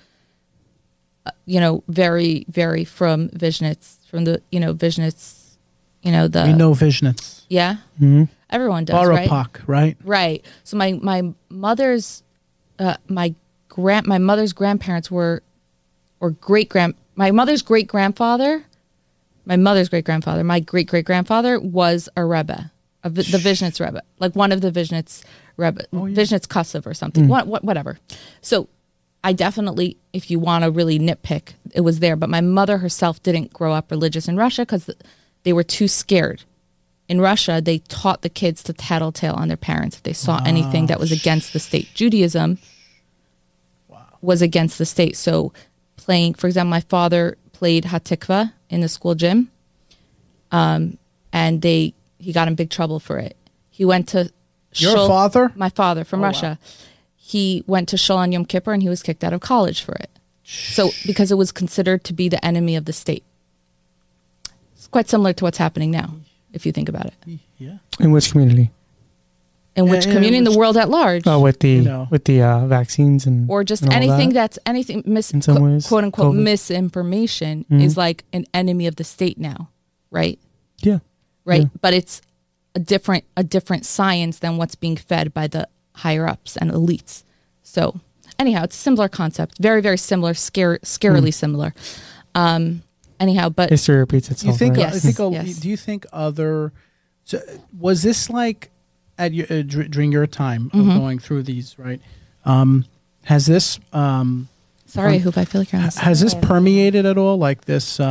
very, very from Vishnitz, from the Vishnitz, we know Vishnitz. Yeah, everyone does, Barapak, right? Right. So my mother's my mother's grandparents were, or my mother's great grandfather, my great great grandfather was a Rebbe, the Vishnitz Rebbe, like one of the Vishnitz Rebbe, Vishnitz Kasev or something, whatever. So I definitely, if you want to really nitpick, it was there. But my mother herself didn't grow up religious in Russia because they were too scared. In Russia, they taught the kids to tattletale on their parents if they saw anything that was against the state. Judaism was against the state. So playing, for example, my father played Hatikva in the school gym, and he got in big trouble for it. He went to Your father? My father from Russia. Wow. He went to Shul on Yom Kippur and he was kicked out of college for it. So because it was considered to be the enemy of the state. It's quite similar to what's happening now, if you think about it. Yeah. In which community? In which community? In the world at large. Oh, with the vaccines and or just and anything that's anything in some ways, quote unquote COVID. misinformation is like an enemy of the state now, right? Yeah. Right. Yeah. But it's a different science than what's being fed by the higher ups and elites. So anyhow, it's a similar concept. Very, very similar, scarily similar. Anyhow, but history repeats itself. You think? Right? Yes. Do you think other? So was this like at your, during your time of going through these? Right. Has this? Sorry, I hope I feel like you're on. Has this permeated at all? Like this?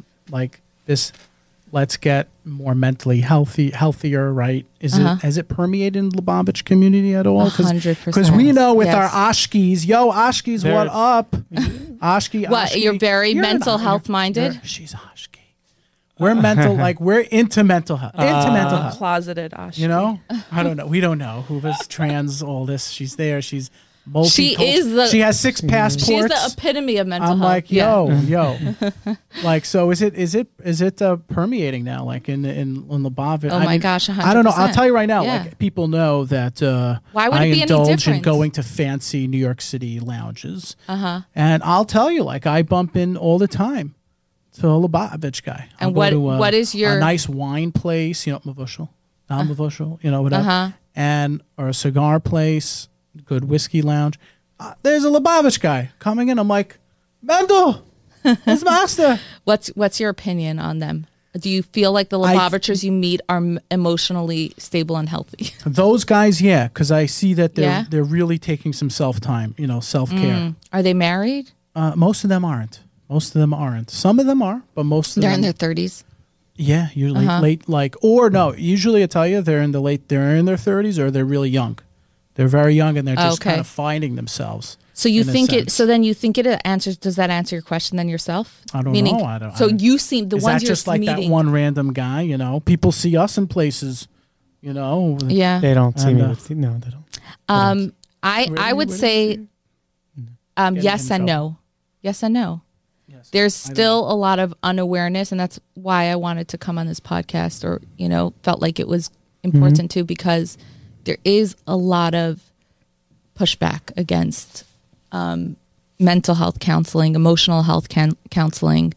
Let's get more mentally healthier, right? Has it permeated in the Lubavitch community at all? 100%. Because we know with Yes. our Ashkis, Ashkis, what up? Ashki. What, Ashki, you're very mental not- health minded? She's Ashki. We're mental, like we're into mental health. Into mental health. Closeted Ashki. You know? I don't know. We don't know who was trans. All this. She's there. She's She is the- She has 6 passports. She's the epitome of mental I'm health. like, yo. Like, so is it permeating now? Like in Lubavitch? Oh my gosh, 100%. I don't know. I'll tell you right now. Yeah. Like, people know that Why would I it be any indulge in different? going to fancy New York City lounges. And I'll tell you, like, I bump in all the time to a Lubavitch guy. And I'll go to, what is your- a nice wine place? You know, Mavushal, you know, whatever, and or a cigar place, good whiskey lounge. There's a Lubavitch guy coming in. I'm like, Mendel, it's master. What's your opinion on them? Do you feel like the Lubavitchers you meet are emotionally stable and healthy? Those guys, yeah, because I see that Yeah? they're really taking some self-time, you know, self-care. Are they married? Most of them aren't. Some of them are, but most of They're them. in their 30s. Yeah, you're late, like, or no. Usually, I tell you, they're in their 30s or they're really young. They're very young and they're just kind of finding themselves. So you in a think it? sense. So then you think it answers? Does that answer your question then yourself? I don't Meaning, know. I don't. So I don't- you seem the Is ones that you're just like meeting. that one random guy? You know, people see us in places. You know. Yeah. They don't see And, me. No, they don't. I Really? would What say Getting yes in and trouble. no. Yes and no. Yes. There's I don't still a lot of unawareness, and that's why I wanted to come on this podcast, or felt like it was important too, because there is a lot of pushback against mental health counseling, emotional health counseling,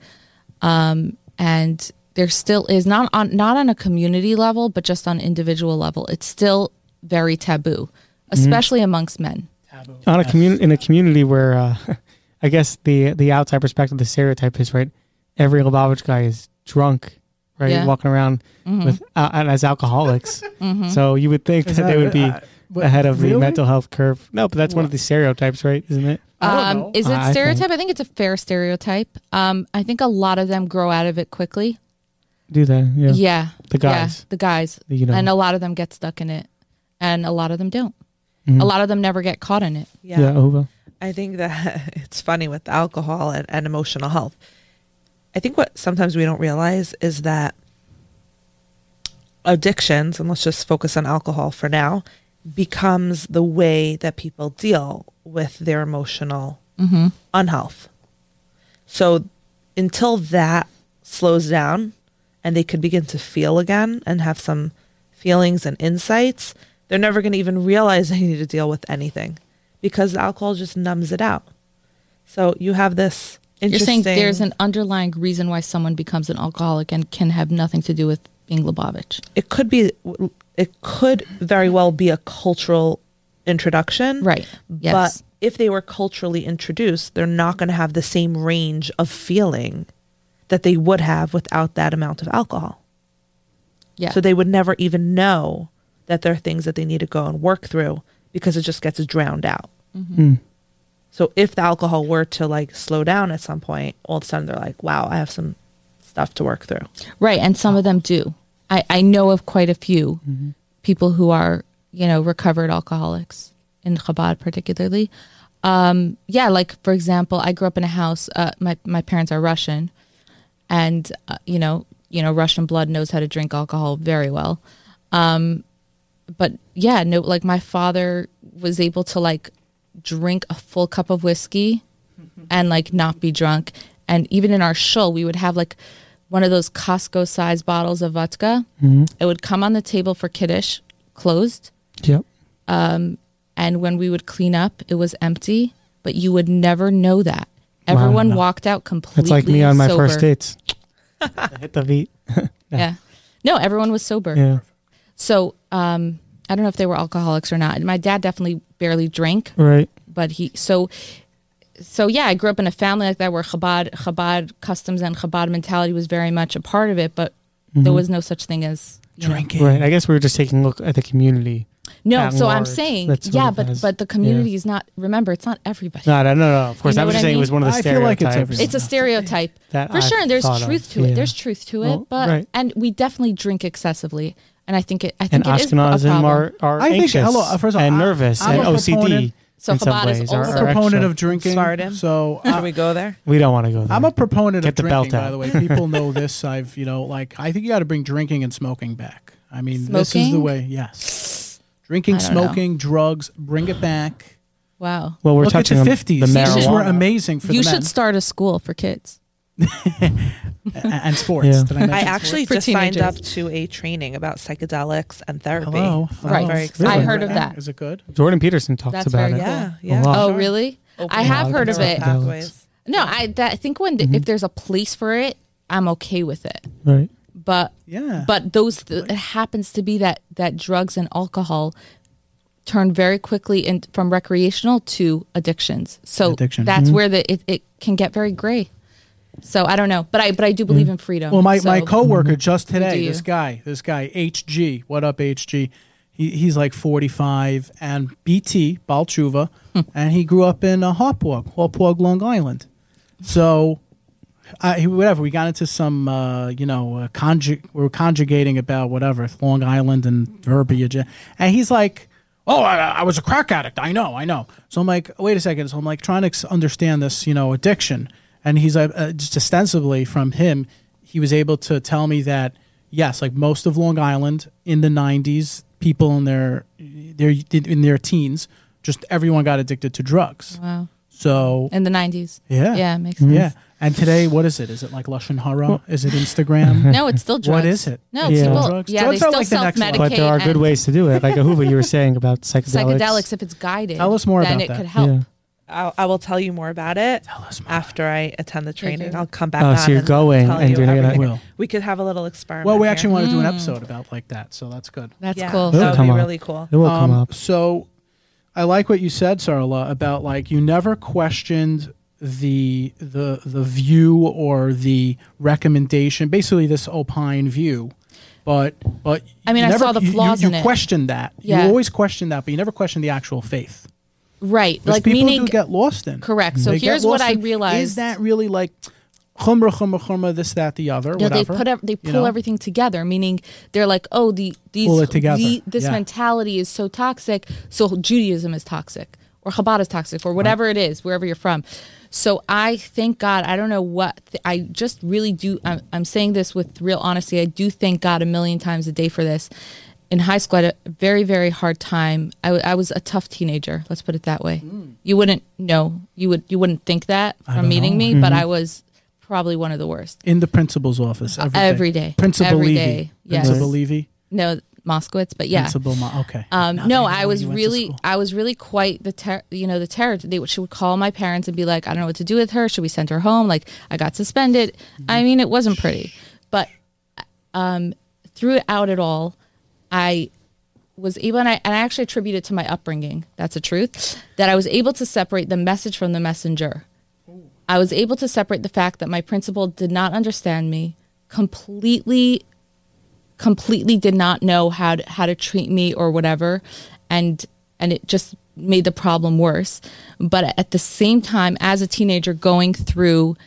and there still is not on a community level, but just on individual level. It's still very taboo, especially amongst men. On in a community where I guess the outside perspective, the stereotype is right. Every Lubavitch guy is drunk, right, Yeah. walking around with as alcoholics. So you would think that they would be ahead of the really? mental health curve. No, but that's one of the stereotypes, right? Isn't it? I don't know. Is it I stereotype? I think it's a fair stereotype. I think a lot of them grow out of it quickly. Do that? Yeah. Yeah. The guys. Yeah, the guys. You know. And a lot of them get stuck in it. And a lot of them don't. A lot of them never get caught in it. Yeah. Ova. I think that it's funny with alcohol and emotional health. I think what sometimes we don't realize is that addictions, and let's just focus on alcohol for now, becomes the way that people deal with their emotional unhealth. So until that slows down and they could begin to feel again and have some feelings and insights, they're never going to even realize they need to deal with anything because the alcohol just numbs it out. So you have this interesting... You're saying there's an underlying reason why someone becomes an alcoholic and can have nothing to do with being Lubavitch. It could very well be a cultural introduction. Right. Yes. But if they were culturally introduced, they're not going to have the same range of feeling that they would have without that amount of alcohol. Yeah. So they would never even know that there are things that they need to go and work through because it just gets drowned out. So if the alcohol were to slow down at some point, all of a sudden they're like, wow, I have some stuff to work through. Right. And some of them do. I know of quite a few people who are, recovered alcoholics in Chabad particularly. For example, I grew up in a house, my parents are Russian, and, Russian blood knows how to drink alcohol very well. But yeah, my father was able to drink a full cup of whiskey and not be drunk. And even in our shul, we would have one of those Costco size bottles of vodka. It would come on the table for Kiddush, closed. Yep. And when we would clean up, it was empty, but you would never know that. Everyone walked out completely That's like me on my sober. first dates. I hit the beat. Yeah. No, everyone was sober. Yeah. So I don't know if they were alcoholics or not. My dad definitely barely drank, Right. but so yeah, I grew up in a family like that where Chabad customs and Chabad mentality was very much a part of it, but there was no such thing as Drinking. Right. I guess we were just taking a look at the community. No, at so I'm large. saying, That's yeah, what it has. but the community is not. Remember, it's not everybody. No. Of course, You know I'm what just I saying it mean? was one of the I feel like stereotypes. it's everyone. It's a stereotype that for I've sure, and there's thought of. truth to it. Yeah. There's truth to it, Well, but right. and we definitely drink excessively, and I think And it is a Ashkenazim problem. are I think, anxious first of all, and nervous I'm and a OCD. proponent- So in some Chabad is ways. Are also- I'm a proponent extra. of drinking. Svardim? So Should we go there? We don't want to go there. I'm a proponent Get of the drinking, belt by out. the way. People know this. I think you got to bring drinking and smoking back. I mean, this is the Smoking? way. Yes. Drinking, I don't know. smoking, drugs, bring it back. Wow. Well, we're Look at touching the on 50s. the These were marijuana. amazing for You the men. should start a school for kids. And sports. Yeah. Did I mention I sports? actually For just signed teenagers. up to a training about psychedelics and therapy. Hello. So Right. I'm very Really? excited. I heard about of that. Is it good? Jordan Peterson talks That's about very it. cool. Yeah, yeah. A lot. Oh, really? I have heard of it. Pathways. No, I think when if there's a place for it, I'm okay with it. Right. But Yeah. it happens to be that drugs and alcohol turn very quickly from recreational to addictions. So Addiction. that's where it can get very gray. So I don't know, but I do believe in freedom. Well, my So- coworker just today, you? this guy, HG, what up, HG? He's like 45 and BT, Baal Tshuva, and he grew up in Hauppauge, Long Island. So, we got into some, we were conjugating about whatever, Long Island and verbiage. And he's like, oh, I was a crack addict. I know. So I'm like, wait a second. So I'm like trying to understand this, addiction. And he's just ostensibly from him, he was able to tell me that, yes, like most of Long Island in the 90s, people in their teens, just everyone got addicted to drugs. Wow. So In the 90s. yeah, Yeah, makes sense. yeah. And today, what is it? Is it like Lashon Hara? Is it Instagram? No, it's still drugs. What is it? No, Yeah. people. Drugs? Yeah, Drugs they are still like the next level. self-medicate. But there are good and ways to do it. Like Ahuva, you were saying about psychedelics. Psychedelics, if it's guided. Tell us more then about it that. could help. Yeah. I will tell you more about it Tell us more. after I attend the training. you. I'll come back Oh, on so you're and going tell and you you're gonna- everything. Will. We could have a little experiment. Well, we here. actually want to do an episode about like that, so that's good. That's Yeah, cool. It'll that would come be up. really cool. It will come up. So I like what you said, Sarla, about like you never questioned the view or the recommendation, basically this opine view. But I mean, you I saw the flaws you in it. questioned that. Yeah. You always questioned that, but you never questioned the actual faith. Right. Which Like people meaning do get lost in. correct. So They get here's what lost I in, realized. Is that really like chumrah, this, that, the other, No, whatever? they you pull know? everything together, meaning they're like, oh, Pull it together. this Yeah. mentality is so toxic, so Judaism is toxic, or Chabad is toxic, or whatever it is, wherever you're from. So I thank God. I don't know what I just really do. I'm saying this with real honesty. I do thank God a million times a day for this. In high school, I had a very, very hard time. I was a tough teenager. Let's put it that way. You wouldn't know. You wouldn't think that I from don't meeting know. me, but I was probably one of the worst. In the principal's office Every day. Principal Every Levy. day. Yes. Principal Levy. No, Moskowitz, but yeah. Principal okay. No, Now they know I was you went to really, school. I was really quite the terror. She would call my parents and be like, I don't know what to do with her. Should we send her home? Like, I got suspended. I mean, it wasn't pretty, but throughout it all, I was able, and I actually attribute it to my upbringing. That's the truth, that I was able to separate the message from the messenger. I was able to separate the fact that my principal did not understand me, completely did not know how to treat me or whatever, and it just made the problem worse. But at the same time, as a teenager going through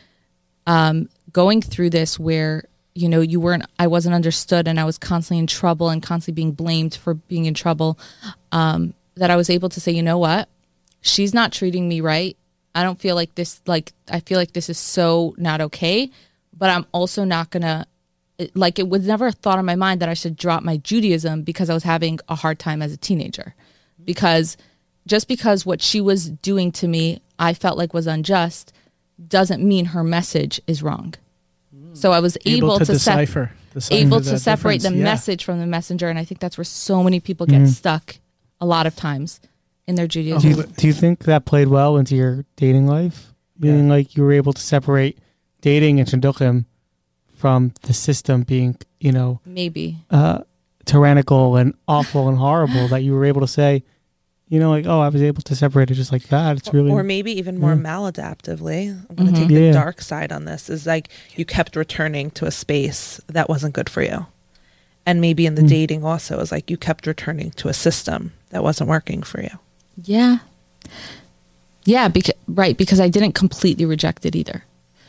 this, where I wasn't understood, and I was constantly in trouble and constantly being blamed for being in trouble, that I was able to say, you know what, she's not treating me right. I don't feel like this. Like, I feel like this is so not okay. But I'm also not gonna. Like, it was never a thought in my mind that I should drop my Judaism because I was having a hard time as a teenager. Because just because what she was doing to me, I felt like was unjust, doesn't mean her message is wrong. So I was able to decipher able that to separate the difference. Yeah. message from the messenger. And I think that's where so many people get stuck a lot of times in their Judaism. Do you think that played well into your dating life? Meaning, like, you were able to separate dating and shidduchim from the system being, Maybe. tyrannical and awful and horrible, that you were able to say, like, oh, I was able to separate it just like that. It's really... Or maybe even more maladaptively. I'm going to take Yeah. the dark side on this. Is like you kept returning to a space that wasn't good for you. And maybe in the dating also is like you kept returning to a system that wasn't working for you. Yeah. Yeah, because I didn't completely reject it either.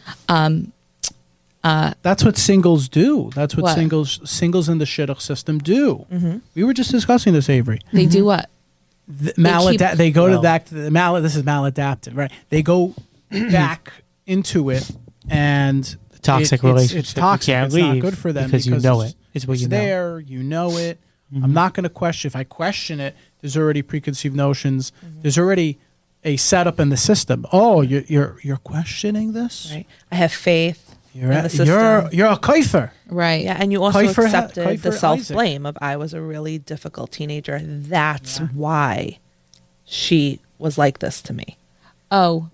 That's what singles do. That's what, What? singles in the shidduch system do. Mm-hmm. We were just discussing this, Avery. They do what? They go Well. to back to the this is maladaptive, right? They go back into it, and Toxic relationship. It's toxic. You can't It's leave not good for them because you know it. It's what you know. there. You know it. I'm not going to question. If I question it, there's already preconceived notions. There's already a setup in the system. Oh, you're questioning this? Right. I have faith You're in the system. you're a kaifer. Right. Yeah, and you also Kuiper accepted Kuiper the Isaac. self-blame of I was a really difficult teenager. That's why she was like this to me. Oh,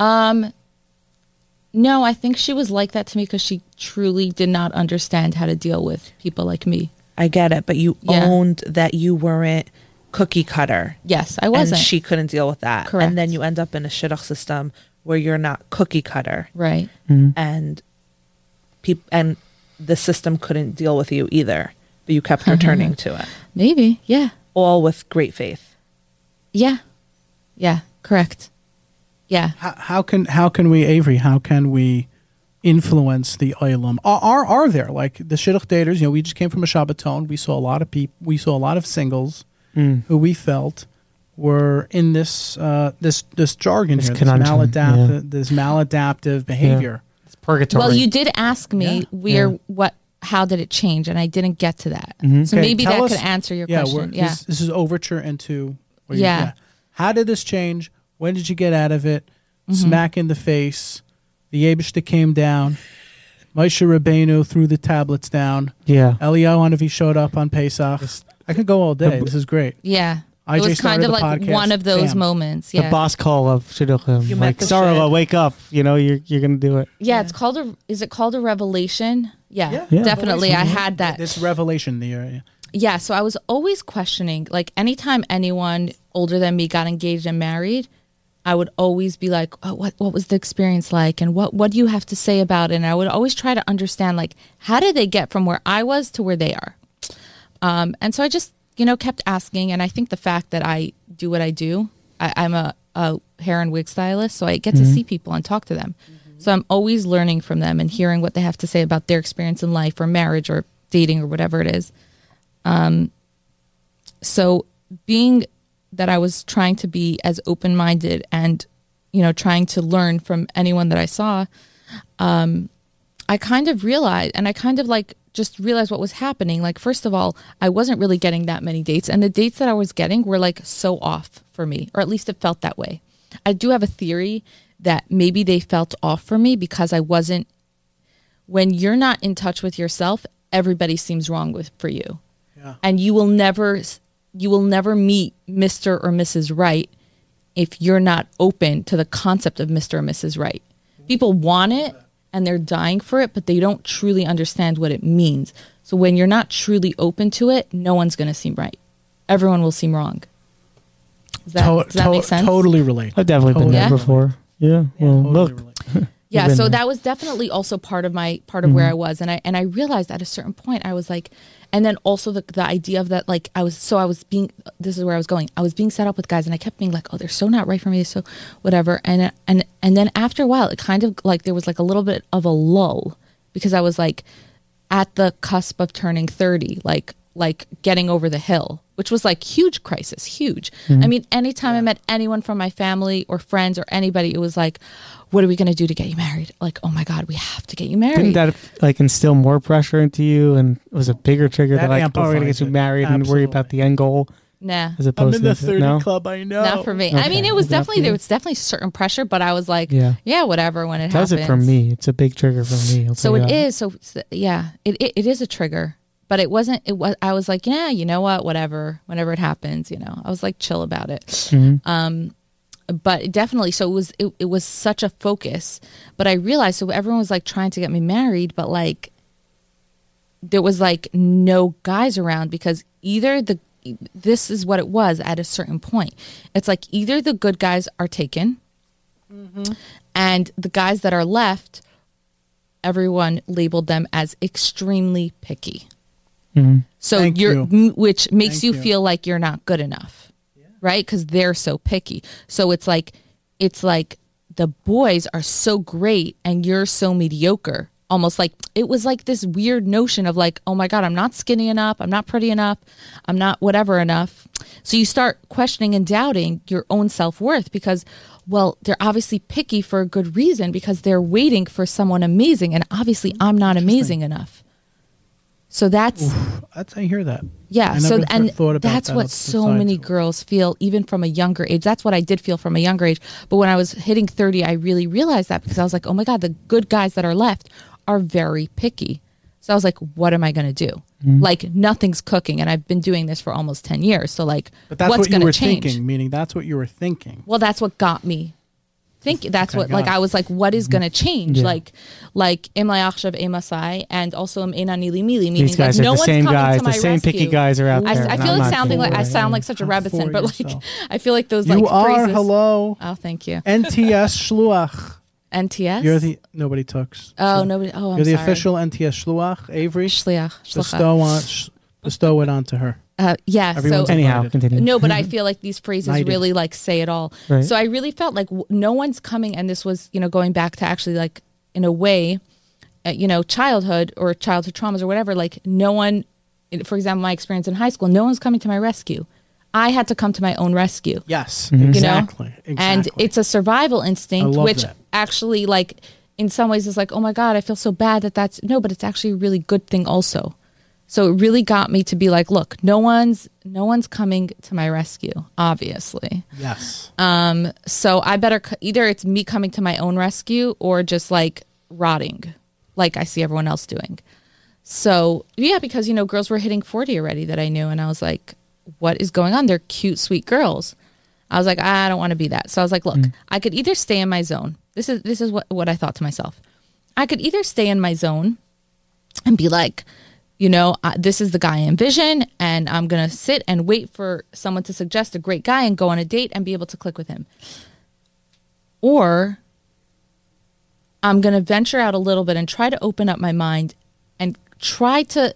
no, I think she was like that to me because she truly did not understand how to deal with people like me. I get it, but you Yeah. owned that you weren't cookie cutter. Yes, I wasn't. And she couldn't deal with that. Correct. And then you end up in a shidduch system where you're not cookie cutter, Right. and and the system couldn't deal with you either, but you kept returning to it, Maybe. Yeah. all with great faith. Yeah. Yeah. Correct. Yeah. How can we, Avery? How can we influence the olam? Are there, like the shidduch daters? You know, we just came from a Shabbaton. We saw a lot of people. We saw a lot of singles who we felt were in this this jargon This here, conundrum, this maladaptive behavior. It's purgatory. Well, you did ask me Yeah. how did it change, and I didn't get to that. Mhm. So Okay, maybe tell that us- could answer your Yeah, question. Yeah. this is overture into. Yeah. How did this change? When did you get out of it? Mm-hmm. Smack in the face. The Yebishter came down. Moshe Rabbeinu threw the tablets down. Yeah. Eliyahu Hanavi showed up on Pesach. I could go all day. This is great. Yeah. IJ It was kind started of the like podcast. one of those Bam. moments. Yeah. The boss call of shidduchim. You met Like, the Sarah, shit. wake up. You know, you're gonna do it. Yeah, it's called is it called a revelation? Yeah, Yeah. definitely. I had that. This revelation. Yeah, so I was always questioning, like anytime anyone older than me got engaged and married, I would always be like, oh, what was the experience like? And what do you have to say about it? And I would always try to understand, like, how did they get from where I was to where they are? And so I just, kept asking. And I think the fact that I do what I do, I'm a hair and wig stylist, so I get to see people and talk to them. So I'm always learning from them and hearing what they have to say about their experience in life or marriage or dating or whatever it is. So being that I was trying to be as open-minded and, trying to learn from anyone that I saw, I kind of realized, and I kind of just realized what was happening. Like, first of all, I wasn't really getting that many dates, and the dates that I was getting were so off for me, or at least it felt that way. I do have a theory that maybe they felt off for me because I wasn't, when you're not in touch with yourself, everybody seems wrong for you. Yeah. And you will never meet Mr. or Mrs. Right if you're not open to the concept of Mr. or Mrs. Right. People want it and they're dying for it, but they don't truly understand what it means. So when you're not truly open to it, no one's going to seem right. Everyone will seem wrong. Does that make sense? Totally relate. I've definitely been there Yeah. before. Yeah. Well, Totally look. relate. Yeah, been so there. that was definitely also part of where I was, and I realized at a certain point I was like, and then also the idea of that, like this is where I was going. I was being set up with guys, and I kept being like, oh, they're so not right for me, so whatever, and then after a while, it kind of like there was like a little bit of a lull because I was like at the cusp of turning 30, like getting over the hill, which was like huge crisis, huge. I mean, anytime I met anyone from my family or friends or anybody, it was like, what are we going to do to get you married? Like, oh my God, we have to get you married. Didn't that instill more pressure into you, and it was a bigger trigger That that we're going to amplifies get you it. married and worry about the end goal Nah, as I'm opposed in the to 30 no? club, I know. not for me. I mean, it was Not for definitely, you. there was definitely certain pressure, but I was like, Yeah. yeah, whatever when it Does happens. it for me? It's a big trigger for me. I'll So tell you it that. is. So yeah, it is a trigger, but it wasn't, I was like, yeah, you know what, whatever, whenever it happens, I was like chill about it. Mhm. But definitely, so it was such a focus, but I realized, so everyone was like trying to get me married, but like there was like no guys around because this is what it was at a certain point. It's like either the good guys are taken and the guys that are left, everyone labeled them as extremely picky. Mhm. So Thank which makes Thank you you. feel like you're not good enough, right? Because they're so picky. So it's like the boys are so great and you're so mediocre. almost like it was like this weird notion of like, oh my God, I'm not skinny enough, I'm not pretty enough, I'm not whatever enough. So you start questioning and doubting your own self-worth because, well, they're obviously picky for a good reason because they're waiting for someone amazing, and obviously I'm not amazing enough. So that's I hear that. yeah. I So never and thought about that's that what other so side many to it. girls feel, even from a younger age. That's what I did feel from a younger age. But when I was hitting 30, I really realized that because I was like, oh my God, the good guys that are left are very picky. So I was like, what am I going to do? Like nothing's cooking, and I've been doing this for almost 10 years. So like, But that's what's what you going were to change? thinking, meaning that's what you were thinking. Well, that's what got me thinking. That's Okay, what, got like, it. I was like, what is going to change? Yeah. Like, Im Layachshav Emasai, and also Im Ena Nili Mili, meaning These guys like are no the one's same coming guys, to my the same rescue. picky guys are out there. I and feel I'm like not sounding like for I it. sound like such a How Rebbitzin, for but like yourself. I feel like those You like are, phrases. hello, Oh, thank you. NTS Shluach. NTS. You're the, nobody talks. Oh, nobody. Oh, I'm You're the sorry. official NTS Shluach, Avery. Shliach. Bestow it onto her. Yeah. Everyone's So Anyhow, invited. continue. no, but I feel like these phrases Knighted. really like say it all. Right. So I really felt like no one's coming, and this was, you know, going back to actually like in a way, you know, childhood traumas or whatever. Like no one, for example, my experience in high school, no one's coming to my rescue. I had to come to my own rescue. Yes, You know? exactly. And it's a survival instinct, I love which that. actually, like, in some ways is like, oh my God, I feel so bad that's no, but it's actually a really good thing also. So it really got me to be like, look, no one's coming to my rescue, obviously. Yes. So I better either it's me coming to my own rescue or just like rotting, like I see everyone else doing. So yeah, because you know, girls were hitting 40 already that I knew, and I was like, what is going on? They're cute, sweet girls. I was like, I don't want to be that. So I was like, look, I could either stay in my zone. This is what I thought to myself. I could either stay in my zone and be like, you know, this is the guy I envision, and I'm going to sit and wait for someone to suggest a great guy and go on a date and be able to click with him. Or I'm going to venture out a little bit and try to open up my mind and try to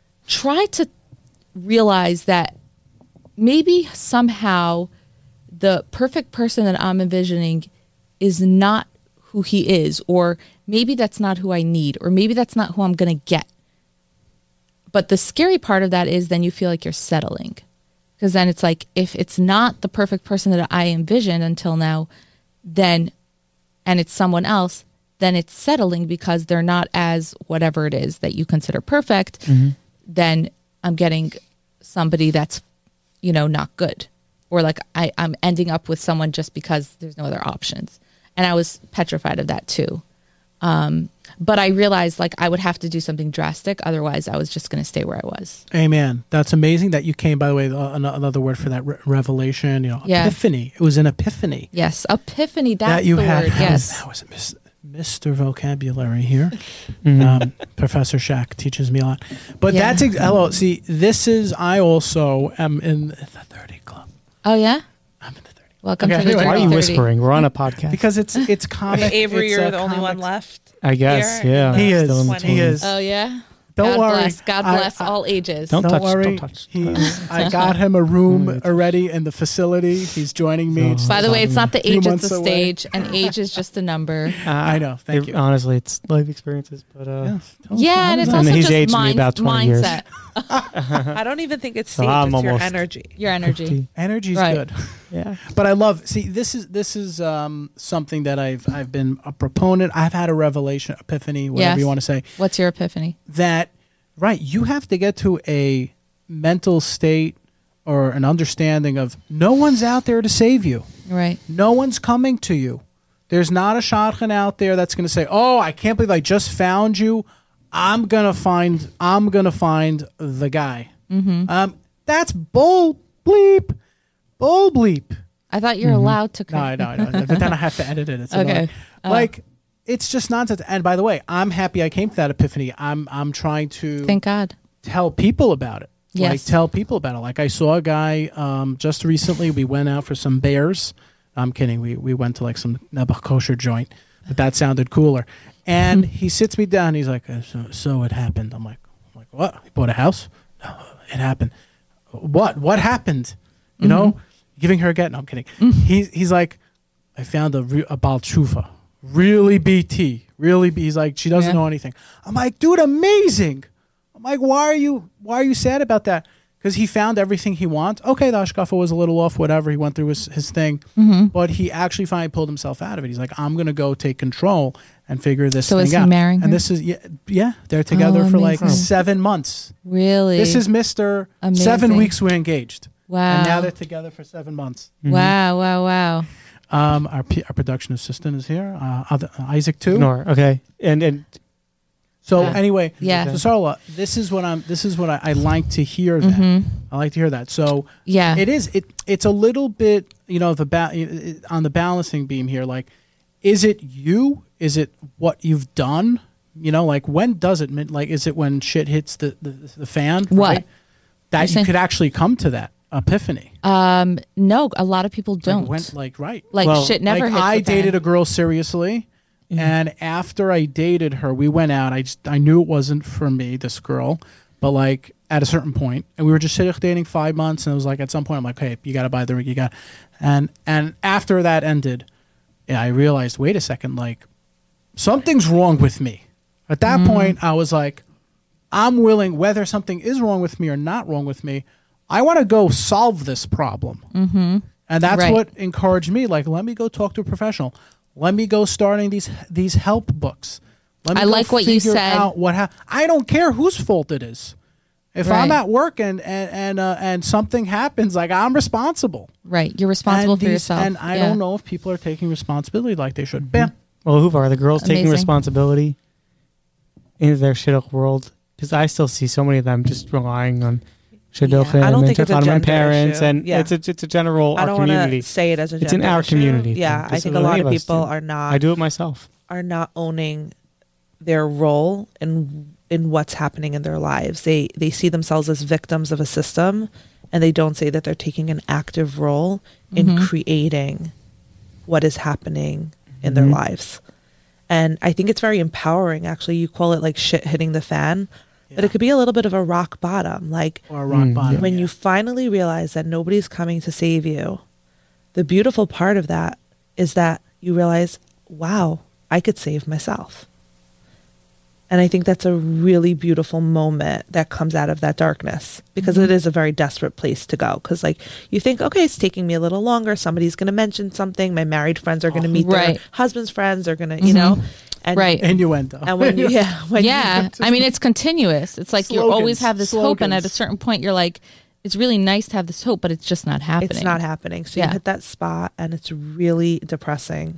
realize that maybe somehow the perfect person that I'm envisioning is not who he is, or maybe that's not who I need, or maybe that's not who I'm going to get. But the scary part of that is then you feel like you're settling, because then it's like, if it's not the perfect person that I envisioned until now, then, and it's someone else, then it's settling because they're not as whatever it is that you consider perfect. Then I'm getting somebody that's, you know, not good, or like I'm ending up with someone just because there's no other options. And I was petrified of that too. But I realized like I would have to do something drastic. Otherwise I was just going to stay where I was. Amen. That's amazing that you came, by the way, another word for that, revelation, you know, Yeah. epiphany. It was an epiphany. Yes. Epiphany. That's that you the had. word. Yes. That was Mr. Vocabulary here. Mm-hmm. Professor Shack teaches me a lot. But Yeah. that's, hello, see, I also am in the 30 club. Oh yeah. I'm in the 30. Welcome Okay, to the anyway, Why are Dirty you 30. whispering? We're on a podcast. Because it's comic. Avery, it's you're a the only one comics. left. I guess, here yeah. in He the is. Still in the 20s. He is. Oh yeah. Don't God worry. Bless. God bless all ages. Don't touch, worry. don't touch. I got him a room already in the facility. He's joining me. Oh. By the way, it's not the Few age, it's months the away. stage, and age is just a number. I know. Thank you. Honestly, it's life experiences, but Yes, tell us Yeah, how and it it's is. And also he's just aged me about 20 years. mindset, I don't even think it's So stage, I'm it's your almost- energy. your energy. Energy's Right. good. yeah. But I love. See, this is something that I've been a proponent. I've had a revelation, epiphany, whatever Yes. you want to say. What's your epiphany? That right, you have to get to a mental state or an understanding of no one's out there to save you. Right. No one's coming to you. There's not a shadchan out there that's going to say, "Oh, I can't believe I just found you. I'm gonna find the guy." That's bull bleep. I thought you're allowed to. No, I know. But then I have to edit it. It's Okay. annoying. Like, it's just nonsense. And by the way, I'm happy I came to that epiphany. I'm trying to Thank God. tell people about it. Yes. Like, tell people about it. Like, I saw a guy just recently. We went out for some bears. I'm kidding. We went to like some Nebuch kosher joint, but that sounded cooler. And he sits me down. He's like, so it happened. I'm like, what? He bought a house? No, it happened. What happened? You know, giving her a get. No, I'm kidding. He's like, I found a Baal Tshuva, really BT, Really, he's like, she doesn't know anything. I'm like, dude, amazing. I'm like, why are you sad about that? Because he found everything he wants. Okay, the hashkafa was a little off, whatever. He went through his thing. But he actually finally pulled himself out of it. He's like, I'm going to go take control and figure this thing out. So is he marrying her? And this is, yeah, they're together for like 7 months. Really? This is Mr. Amazing. 7 weeks we're engaged. Wow. And now they're together for 7 months. Wow. Our production assistant is here. Isaac too. Ignore. Okay. And So Yeah. anyway, Yeah. So Sarla, this is what I like to hear that. I like to hear that. So Yeah. it's a little bit, on the balancing beam here. Like, is it you? Is it what you've done? Like when does it? Like, is it when shit hits the fan? What? Right? That You're you saying- could actually come to that epiphany. No, a lot of people don't. Right. Well, shit never hits I the fan. dated a girl seriously, and after I dated her, we went out. I knew it wasn't for me, this girl, but like at a certain point, and we were just dating 5 months, and it was like at some point I'm like, hey, you got to buy the ring, you got, and after that ended, I realized, wait a second, like something's wrong with me. At that point, I was like, I'm willing, whether something is wrong with me or not wrong with me, I want to go solve this problem. And that's Right. what encouraged me. Like, let me go talk to a professional. Let me go starting these help books. Let me I go like what you figure said. out I don't care whose fault it is. If I'm Right. at work and something happens, like I'm responsible. Right. You're responsible for yourself. And I Yeah. don't know if people are taking responsibility like they should. Bam. well, who are the girls taking Amazing. responsibility in their shidduch world? Because I still see so many of them just relying on shidduch I don't and think it's a a lot of my gender parents, issue. and Yeah. it's a general I our don't want community. to say it as a It's in gender our issue. community. Yeah, thing. I Just think as a lot many of us people do. are not I do it myself. owning their role in what's happening in their lives. They see themselves as victims of a system, and they don't say that they're taking an active role in creating what is happening in their lives. And I think it's very empowering. Actually, you call it like shit hitting the fan, but it could be a little bit of a rock bottom. Like Or rock bottom. when you finally realize that nobody's coming to save you, the beautiful part of that is that you realize, wow, I could save myself. And I think that's a really beautiful moment that comes out of that darkness, because it is a very desperate place to go. Because like you think, okay, it's taking me a little longer. Somebody's going to mention something. My married friends are going to meet their Right. husband's friends. Are going to, you know, and, Right. Innuendo. And when you, Yeah. I mean, it's continuous. It's like you always Slogans, have this hope, and at a slogans. certain point, you're like, it's really nice to have this hope, but it's just not happening. it's not happening. So Yeah. you hit that spot, and it's really depressing.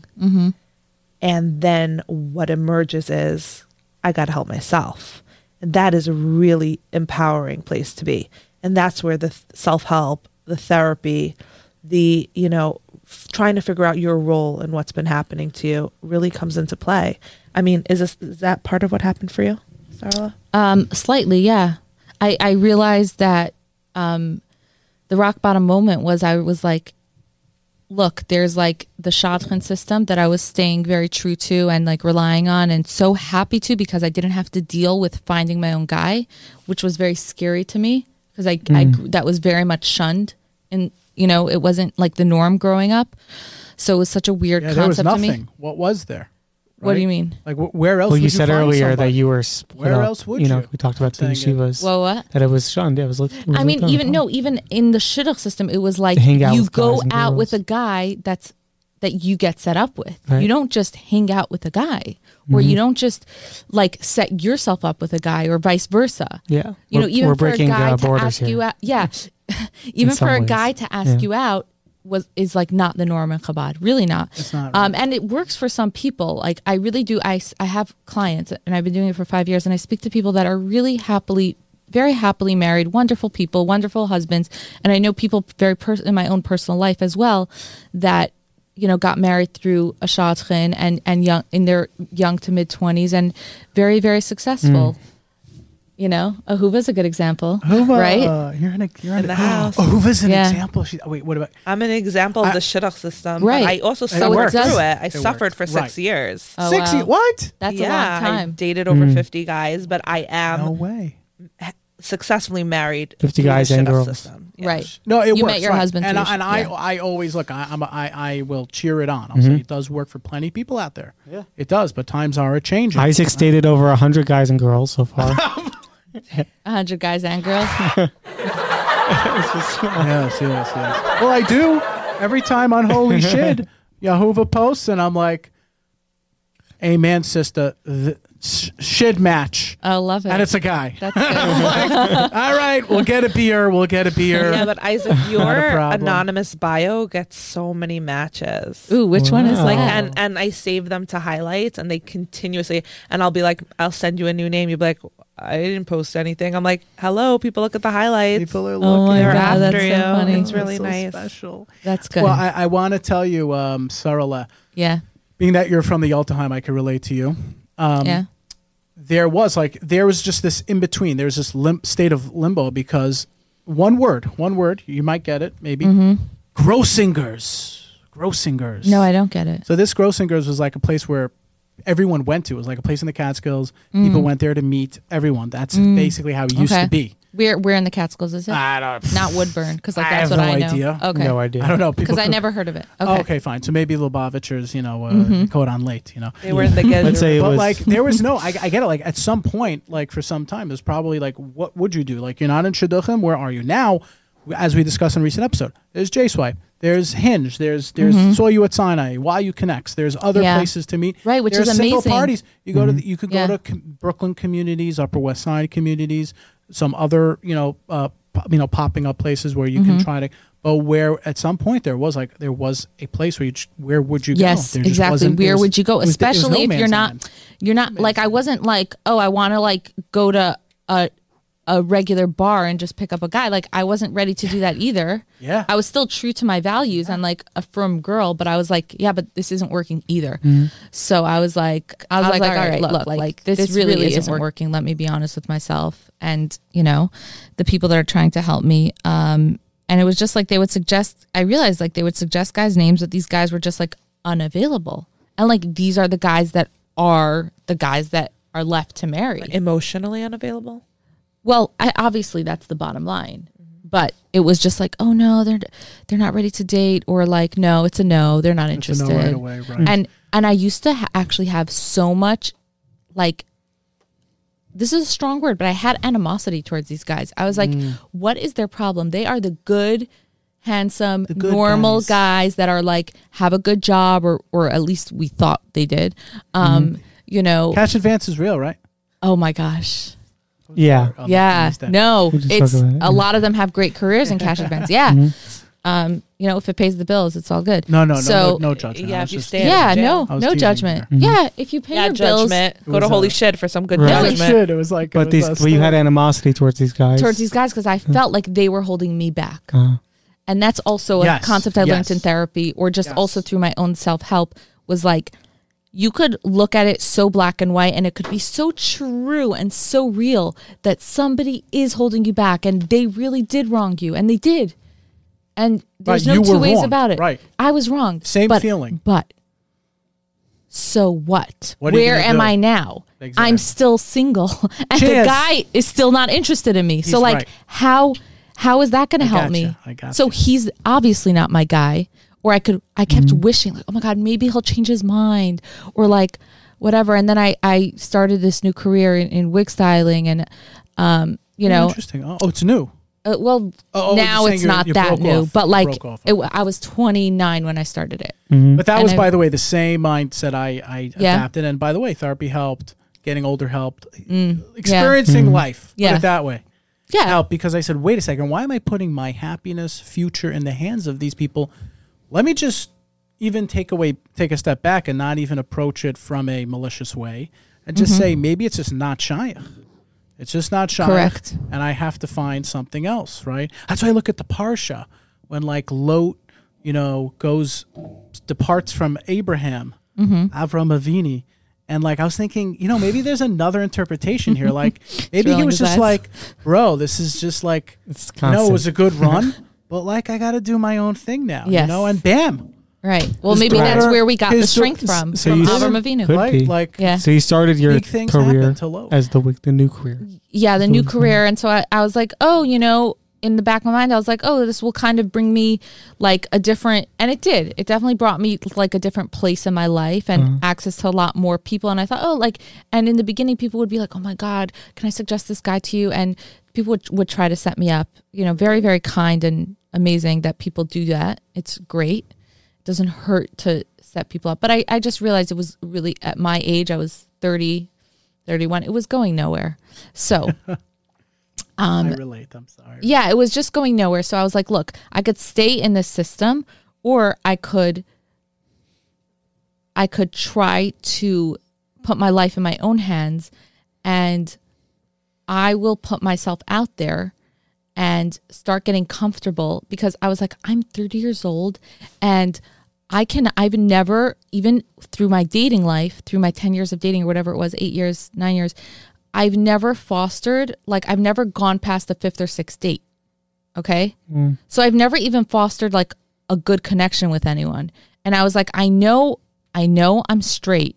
And then what emerges is, I got to help myself. And that is a really empowering place to be. And that's where the self-help, the therapy, the, trying to figure out your role and what's been happening to you really comes into play. I mean, is that part of what happened for you, Sarla? Slightly, yeah. I realized that the rock bottom moment was I was like, look, there's like the shadchan system that I was staying very true to and like relying on, and so happy to, because I didn't have to deal with finding my own guy, which was very scary to me, because I that was very much shunned, and it wasn't like the norm growing up. So it was such a weird Yeah, there was concept to nothing. me. What was there? What do you Right? mean? Like where else? Well, would you said find earlier somebody? that you were split Where up. else would We you? talked about the I'm saying it. yeshivas. Well, what? That it was shunned. It was. I mean, even in the shidduch system, it was like To hang out you with go guys and out girls. with a guy that you get set up with. Right. You don't just hang out with a guy, or you don't just like set yourself up with a guy, or vice versa. Yeah. Even we're for a breaking guy to borders ask here. you out, yeah, even some for a ways. guy to ask you out is like not the norm in Chabad, really not. It's not. And it works for some people. Like I really do. I have clients, and I've been doing it for 5 years, and I speak to people that are really very happily married, wonderful people, wonderful husbands, and I know people in my own personal life as well that got married through a shadchan and young in their young to mid 20s and very, very successful. Ahuva's a good example, Ahuva, right? You're in the house. Ahuva's an Yeah. example. Wait, what about? I'm an example of the shidduch system. Right. But I also So suffered it does- through it. I It suffered works. for Right. 6 years. Oh, 60? wow. What? That's yeah, a long I time. dated over 50 guys, but I am No way. successfully married 50 through the guys and shut-up girls. system. Yeah. Right. No, it You works. met your right. husband and through- I always look. I will cheer it on. I'll say it does work for plenty of people out there. Yeah, it does. But times are changing. Isaac's dated over 100 guys and girls so far. 100 guys and girls. Yes. Well, I do every time on Holy Shit, Yehovah posts, and I'm like, "Amen, sister." Shit match, I love it. and it's a guy. That's good. All right, we'll get a beer. Yeah, but Isaac, your problem. anonymous bio gets so many matches. Ooh, which one is Wow. Like, that? and I save them to highlights, and they continuously, and I'll be like, I'll send you a new name. You'll be like, I didn't post anything. I'm like, hello, people look at the highlights. People are Oh looking. my They're God, after that's so you. funny. It's really so nice. special. That's good. Well, I want to tell you, Sarala, yeah. being that you're from the Altenheim, I can relate to you. Yeah. There was just this in between. There's this state of limbo because one word, you might get it, maybe. Grossingers. No, I don't get it. So this Grossingers was like a place where everyone went to. It was like a place in the Catskills. People went there to meet everyone. That's basically how it used Okay. to be. Where in the Catskills is it? I don't. Not Woodburn, because like I that's have what no I know. idea. Okay. No idea. I don't know. Because I could- never heard of it. Okay. Oh, okay, fine. So maybe Lubavitchers, code on late, They were in the Gesher. Let's say it But was like there was no, I get it. Like at some point, like for some time, there's probably like, what would you do? Like you're not in Shidduchim. Where are you now? As we discussed in a recent episode, there's JSwipe, there's Hinge, there's Saw You at Sinai, While You Connects. There's other Yeah. places to meet. Right, which there's is single amazing. parties. You go to you could Yeah. go to Brooklyn communities, Upper West Side communities, some other popping up places where you can try to. But where at some point there was a place where where would you go? Yes, There just exactly. wasn't- Where it was- would you go? it was- it was Especially no if you're man's not, land. like I wasn't like, oh, I want to like go to a regular bar and just pick up a guy. Like I wasn't ready to do that either. Yeah. I was still true to my values and like a firm girl, but I was like, yeah, but this isn't working either. So I was like, all right, look, like this really isn't working. Let me be honest with myself and the people that are trying to help me. And it was just like they would suggest, I realized like they would suggest guys' names, but these guys were just like unavailable. And like these are the guys that are left to marry. Emotionally unavailable. Well, obviously that's the bottom line. But it was just like, oh no, they're not ready to date, or like, no, it's a no, they're not It's a interested. no right away, right. And I used to actually have so much, like, this is a strong word, but I had animosity towards these guys. I was like, what is their problem? They are the good, handsome, The good normal guys. guys that are like, have a good job, or at least we thought they did. Cash advance is real, right? Oh my gosh. Yeah. Yeah, no, We just it's talked about it, a lot of them have great careers in cash advance. Yeah. If it pays the bills, it's all good. No So, judgment. yeah, I was if you just- stay yeah, in jail. I was no teasing judgment. you Yeah, if you pay Yeah, your bills judgment. It Go to was Holy a- Shit for some good Right. judgment. Shit, it was like, But you had animosity towards these guys. towards these guys because I felt like they were holding me back. And that's also a Yes, concept I learned yes. in therapy, or just Yes. also through my own self-help, was like, you could look at it so black and white and it could be so true and so real that somebody is holding you back and they really did wrong you, and they did. And there's Right, no you two were ways wrong, about it. right. I was wrong. Same but, feeling. But so what? What are you Where gonna am do? I now? Exactly. I'm still single and Cheers. the guy is still not interested in me. So He's like right. how is that going to help gotcha. me? I gotcha. So he's obviously not my guy. Or I kept wishing like, oh my God, maybe he'll change his mind, or like whatever. And then I started this new career in wig styling, and Interesting. Oh, it's new. well, Oh, now you're it's saying not you that broke new, off. but You like broke off. I was 29 when I started it. But that And was, I- by the way, the same mindset I Yeah. adapted. And by the way, therapy helped. Getting older helped. Experiencing life. Put Yeah. it that way. Yeah. Helped, because I said, wait a second, why am I putting my happiness, future in the hands of these people? Let me just even take a step back and not even approach it from a malicious way, and just say, maybe it's just not shaykh. It's just not shaykh. Correct. And I have to find something else, right? That's why I look at the Parsha when like Lot, departs from Abraham, Avram Avini. And like I was thinking, maybe there's another interpretation here. Like maybe he rolling was his just eyes. like, bro, this is just like, It's it constant. was a good run, but like I got to do my own thing now, Yes. and bam, Right. Well, His maybe that's daughter- where we got the his strength da- from so from you- Avram Avinu. Could be. Like Yeah. So you started your big things career happen to Lo. as the new career. Yeah, the new career. And so I was like, oh, you know, in the back of my mind, I was like, oh, this will kind of bring me like a different, and it did. It definitely brought me like a different place in my life and access to a lot more people. And I thought, oh, like, and in the beginning, people would be like, oh my God, can I suggest this guy to you? And people would try to set me up, you know, very, very kind and amazing that people do that. It's great. It doesn't hurt to set people up. But I just realized it was really at my age, I was 30, 31. It was going nowhere. So I relate. I'm sorry. yeah, it was just going nowhere. So I was like, look, I could stay in this system, or I could try to put my life in my own hands, and I will put myself out there and start getting comfortable, because I was like, I'm 30 years old and I've never, even through my dating life, through my 10 years of dating or whatever it was, 8 years, 9 years, I've never fostered, like I've never gone past the 5th or 6th date. Okay. So I've never even fostered like a good connection with anyone. And I was like, I know I'm straight.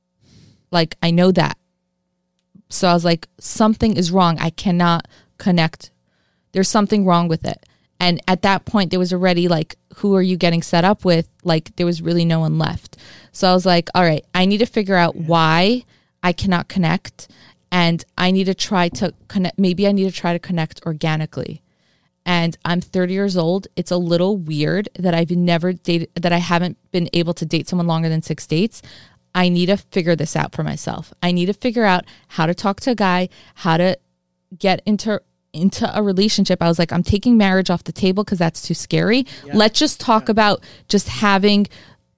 Like, I know that. So I was like, something is wrong. I cannot connect. There's something wrong with it. And at that point, there was already like, who are you getting set up with? Like, there was really no one left. So I was like, all right, I need to figure out why I cannot connect. And I need to try to connect. Maybe I need to try to connect organically. And I'm 30 years old. It's a little weird that I've never dated, that I haven't been able to date someone longer than 6 dates. I need to figure this out for myself. I need to figure out how to talk to a guy, how to get into a relationship. I was like, I'm taking marriage off the table because that's too scary. Yeah. Let's just talk about just having,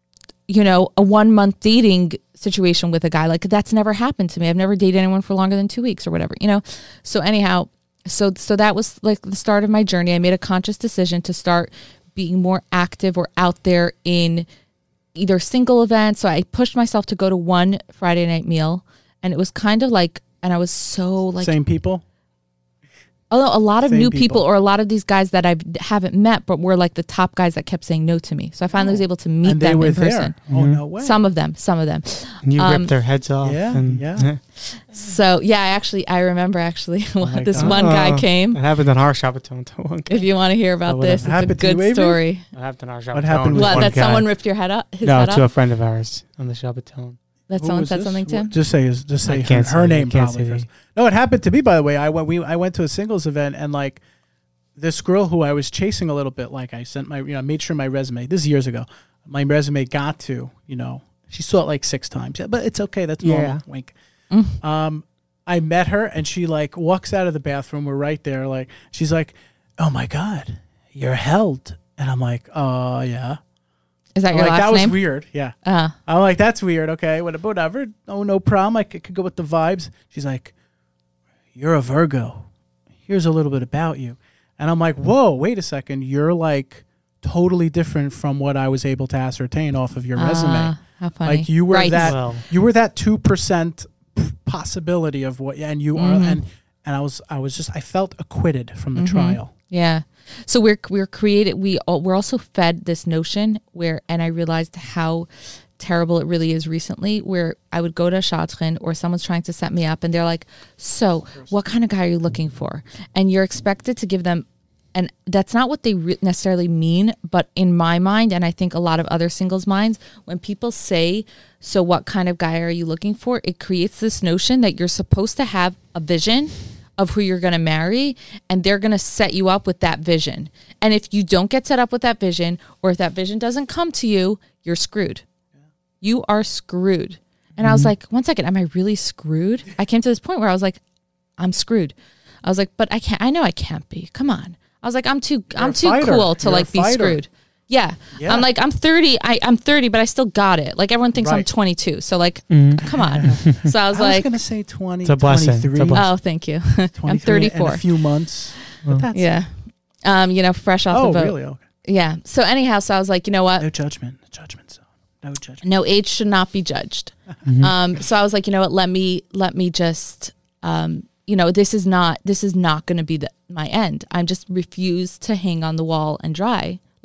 you know, a 1 month dating situation with a guy. Like, that's never happened to me. I've never dated anyone for longer than 2 weeks or whatever, you know? So anyhow, so that was like the start of my journey. I made a conscious decision to start being more active or out there in either single events. So I pushed myself to go to one Friday night meal, and it was kind of like, and I was so like, Same people. although a lot of Same new people, people. or a lot of these guys that I haven't met, but were like the top guys that kept saying no to me. So I finally was able to meet And they them were in person. there. Oh, no way. Some of them. And you ripped their heads off. Yeah, and, yeah. So yeah, I remember my this God. one guy came. That happened on our Shabbaton. To one guy. If you want to hear about whatever. this, it's a Happened to you, good Avery? story. That happened on our Shabbaton. What happened with What, one that guy. someone ripped your head up? His No, head to a up? friend of ours on the Shabbaton. That Who someone was said this? something to him? Just say I can't her say- name I can't probably say first. the- No, it happened to me, by the way. I went to a singles event, and like this girl who I was chasing a little bit, like I sent my, made sure my resume, this is years ago, my resume got to, she saw it like 6 times. Yeah, but it's okay. That's normal. Yeah. Wink. I met her, and she like walks out of the bathroom. We're right there. Like, she's like, "Oh my God, you're held." And I'm like, "Oh yeah." Is that I'm your like, last that name? was weird. Yeah. Uh, I'm like, that's weird. Okay, whatever. Oh, no problem. I could go with the vibes. She's like, "You're a Virgo. Here's a little bit about you." And I'm like, whoa, wait a second. You're like totally different from what I was able to ascertain off of your resume. How funny. Like you were Right. that Well. you were that 2% possibility of what, and you are, and I was just, I felt acquitted from the trial. Yeah. So we're created. We're also fed this notion where, and I realized how terrible it really is recently, where I would go to a shadchan or someone's trying to set me up, and they're like, "So, what kind of guy are you looking for?" And you're expected to give them, and that's not what they necessarily mean. But in my mind, and I think a lot of other singles' minds, when people say, "So, what kind of guy are you looking for?" it creates this notion that you're supposed to have a vision of who you're going to marry, and they're going to set you up with that vision. And if you don't get set up with that vision, or if that vision doesn't come to you, you're screwed. You are screwed. And I was like, 1 second, am I really screwed? I came to this point where I was like, I'm screwed. I was like, but I know I can't be. Come on. I was like, I'm too fighter. cool to You're a like be fighter. screwed. Yeah. Yeah. I'm like, I'm 30. I'm 30, but I still got it. Like everyone thinks I'm Right. 22. So like, come on. So I was I like, was going to say 20, It's a blessing. It's a 23, blessing. oh, thank you. 23 I'm 34. in a few months. But that's, Yeah. Fresh off Oh, the boat. really? Okay. Yeah. So anyhow, so I was like, you know what? No judgment. No judgment zone. No judgment. No, age should not be judged. So I was like, you know what? Let me just, this is not going to be my end. I'm just refuse to hang on the wall and dry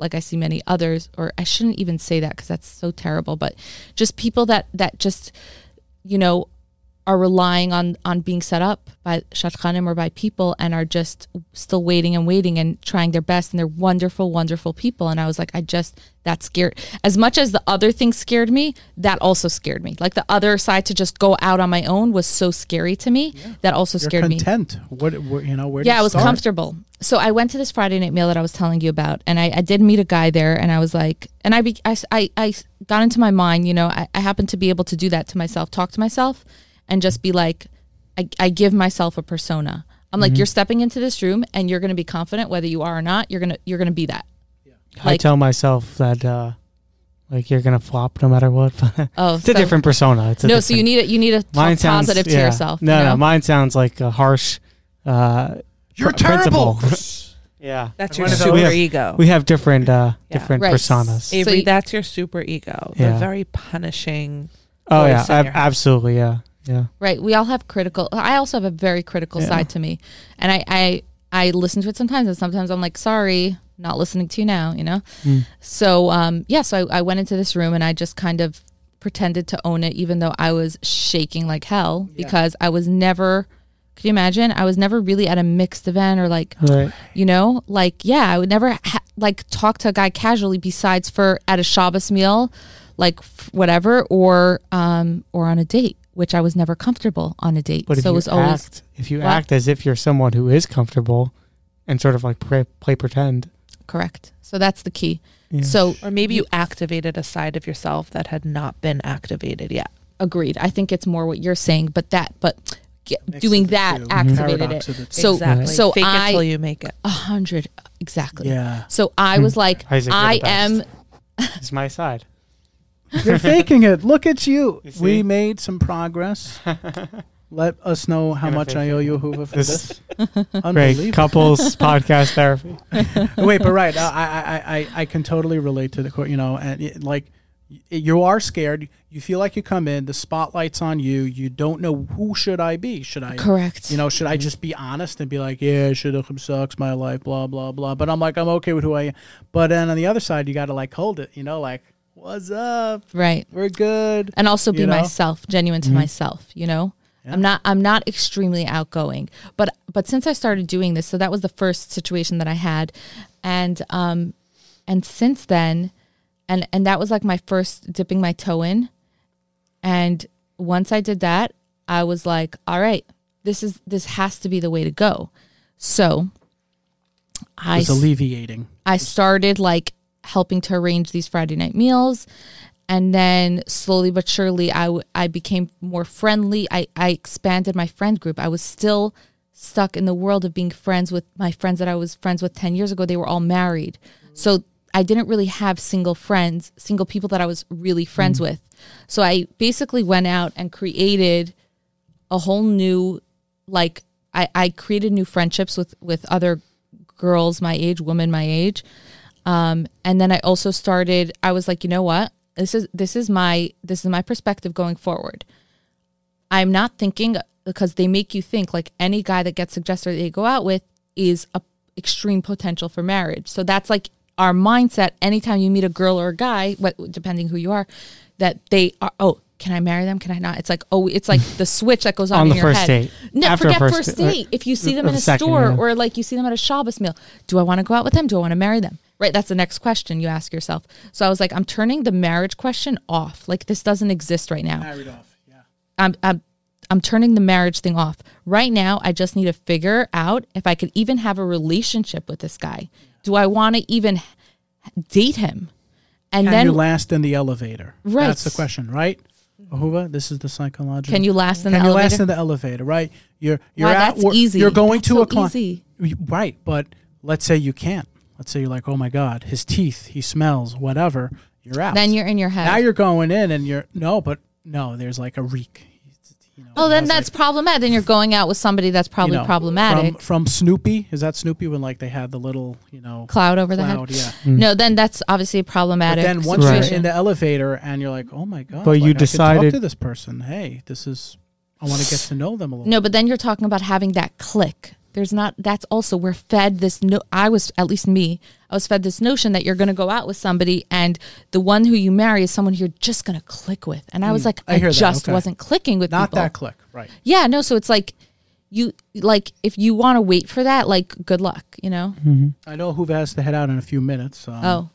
like I see many others, or I shouldn't even say that because that's so terrible, but just people that just, you know, are relying on being set up by shadchanim or by people and are just still waiting and trying their best, and they're wonderful, wonderful people. And I was like, that scared, as much as the other thing scared me, that also scared me. Like the other side, to just go out on my own, was so scary to me. That also scared me. Content. What you know, where? Yeah, I was comfortable. So I went to this Friday night meal that I was telling you about, and I did meet a guy there, and I was like, and I got into my mind, you know, I happened to be able to do that to myself, talk to myself, and just be like, I give myself a persona. I'm like, you're stepping into this room and you're going to be confident whether you are or not. You're going to be that. Yeah. I tell myself that like you're going to flop no matter what. It's a different persona. So you need to talk positive to yourself. No, mine sounds like a harsh you're terrible. Yeah. That's your super ego. We have different personas. Avery, that's your super ego. The very punishing. Oh yeah, absolutely. Yeah. Yeah. Right. We all have I also have a very critical side to me. And I listen to it sometimes, and sometimes I'm like, sorry, not listening to you now, you know? So, so I went into this room and I just kind of pretended to own it, even though I was shaking like hell because I was never, could you imagine? I was never really at a mixed event or like, you know, like, I would never talk to a guy casually besides at a Shabbos meal, like whatever, or on a date, which I was never comfortable on a date. But so it was always, if you act as if you're someone who is comfortable and sort of like play pretend. Correct. So that's the key. Yeah. So, or maybe you activated a side of yourself that had not been activated yet. Agreed. I think it's more what you're saying, but doing that activated it. So, exactly. So fake it till you make it. 100. Exactly. Yeah. So I was like, I am. It's my side. You're faking it. Look at you. We made some progress. Let us know how much I owe you, Hoover, for this. Great couples podcast therapy. Wait, but right, I can totally relate to the, you know, and like you are scared. You feel like you come in, the spotlight's on you. You don't know who should I be. Should I? Correct. You know, should I just be honest and be like, yeah, Shidduchim sucks, my life, blah blah blah. But I'm like, I'm okay with who I am. But then on the other side, you got to like hold it. You know, like, what's up? Right. We're good. And also be myself, genuine to myself, you know? Yeah. I'm not extremely outgoing. But since I started doing this, so that was the first situation that I had. And since then, and that was like my first dipping my toe in. And once I did that, I was like, all right, this has to be the way to go. So it was alleviating. I started like helping to arrange these Friday night meals. And then slowly but surely, I became more friendly. I expanded my friend group. I was still stuck in the world of being friends with my friends that I was friends with 10 years ago. They were all married. So I didn't really have single people that I was really friends with. So I basically went out and created a whole new, like, I created new friendships with other girls my age, women my age. And then I also started, I was like, you know what? This is my perspective going forward. I'm not thinking, because they make you think like any guy that gets suggested that they go out with is a extreme potential for marriage. So that's like our mindset. Anytime you meet a girl or a guy, depending who you are, that they are, oh, can I marry them? Can I not? It's like, oh, it's like the switch that goes on in your head. Date. No, After forget first date. If you see them in a store or like you see them at a Shabbos meal, do I want to go out with them? Do I want to marry them? Right, that's the next question you ask yourself. So I was like, I'm turning the marriage question off. Like this doesn't exist right now. Married off, yeah. I'm turning the marriage thing off. Right now, I just need to figure out if I could even have a relationship with this guy. Do I want to even date him? And Can then you last in the elevator? Right. That's the question, right? Ahuva, this is the psychological. Can you last in the elevator? Can you last in the elevator, right? You're at that's work. Easy. You're going that's to so a client. Easy. Right, but let's say you can't. Let's say you're like, oh my God, his teeth, he smells, whatever. You're out. Then you're in your head. Now you're going in and there's like a reek. You know, oh, then that's problematic. Then you're going out with somebody that's probably problematic. From Snoopy, is that Snoopy when like they had the little, cloud over the head? Yeah. No, then that's obviously problematic. But then once you're in the elevator and you're like, oh my God, but you decided I can talk to this person. Hey, I want to get to know them a little. No, but then you're talking about having that click. that's also, we're fed this, I was fed this notion that you're going to go out with somebody and the one who you marry is someone you're just going to click with. And I was like, I just wasn't clicking with Not people. that click, right. Yeah, no, so it's like, if you want to wait for that, like, good luck, you know? Mm-hmm. I know who has to head out in a few minutes.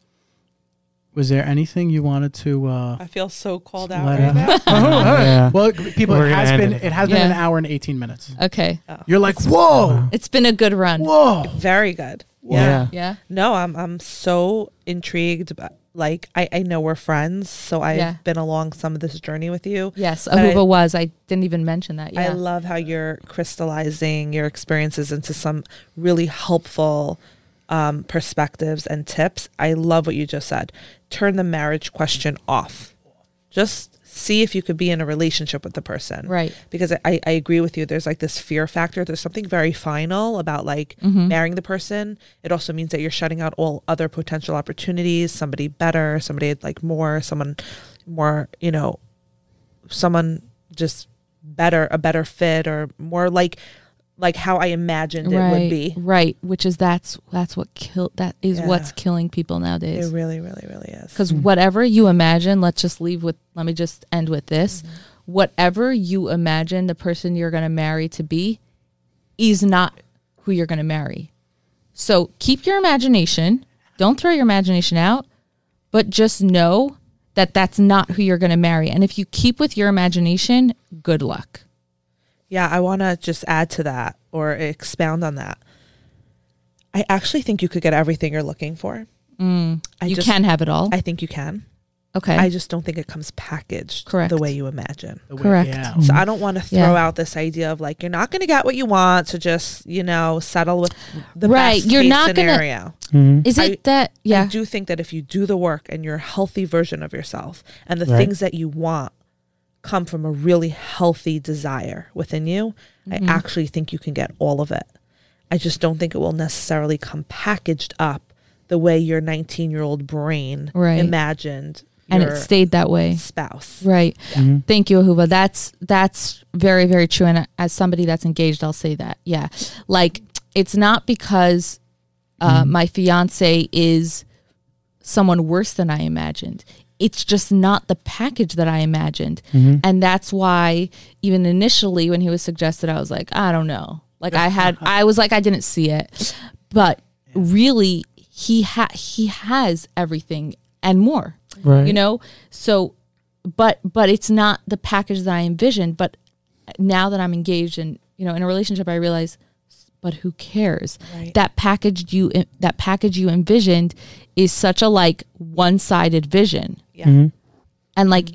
Was there anything you wanted to? I feel so called out let right out? now. Yeah. Well, people, We're it gonna has end been it. it has been Yeah. an hour and 18 minutes. Okay. You're like, whoa, It's been a good run. whoa. Very good. Yeah. Yeah. No, I'm so intrigued. Like I know we're friends, so I've been along some of this journey with you. Yes, But Ahuva was. I didn't even mention that. I Yeah. love how you're crystallizing your experiences into some really helpful perspectives and tips. I love what you just said. Turn the marriage question off. Just see if you could be in a relationship with the person. Right. Because I agree with you. There's like this fear factor. There's something very final about like Mm-hmm. marrying the person. It also means that you're shutting out all other potential opportunities, somebody better, somebody like more, someone more, you know, someone just better, a better fit or more like how I imagined it would be. Right. Which is that's what Yeah. what's killing people nowadays. It really, really, really is. Because whatever you imagine, let me just end with this. Mm-hmm. Whatever you imagine the person you're going to marry to be is not who you're going to marry. So keep your imagination. Don't throw your imagination out, but just know that that's not who you're going to marry. And if you keep with your imagination, good luck. Yeah, I want to just add to that or expound on that. I actually think you could get everything you're looking for. You can have it all. I think you can. Okay. I just don't think it comes packaged Correct. the way you imagine. Correct. Yeah. So I don't want to throw Yeah. out this idea of like, you're not going to get what you want. So just, you know, settle with the Right, best you're case not gonna- scenario. Mhm. Is it that? I Yeah. do think that if you do the work and you're a healthy version of yourself and the Right. things that you want come from a really healthy desire within you, Mm-hmm. I actually think you can get all of it. I just don't think it will necessarily come packaged up the way your 19-year-old brain Right. imagined And your it stayed that way. spouse. Right. Mhm. Thank you, Ahuva. That's very, very true. And as somebody that's engaged, I'll say that. Yeah. Like, it's not because my fiance is someone worse than I imagined. It's just not the package that I imagined. And that's why even initially when he was suggested, I was like, I don't know. Like I was like, I didn't see it. But really he has everything and more. Right. You know? So but it's not the package that I envisioned. But now that I'm engaged and, you know, in a relationship, I realize, but who cares? Right. That package you envisioned is such a like one-sided vision. Yeah. Mhm. And like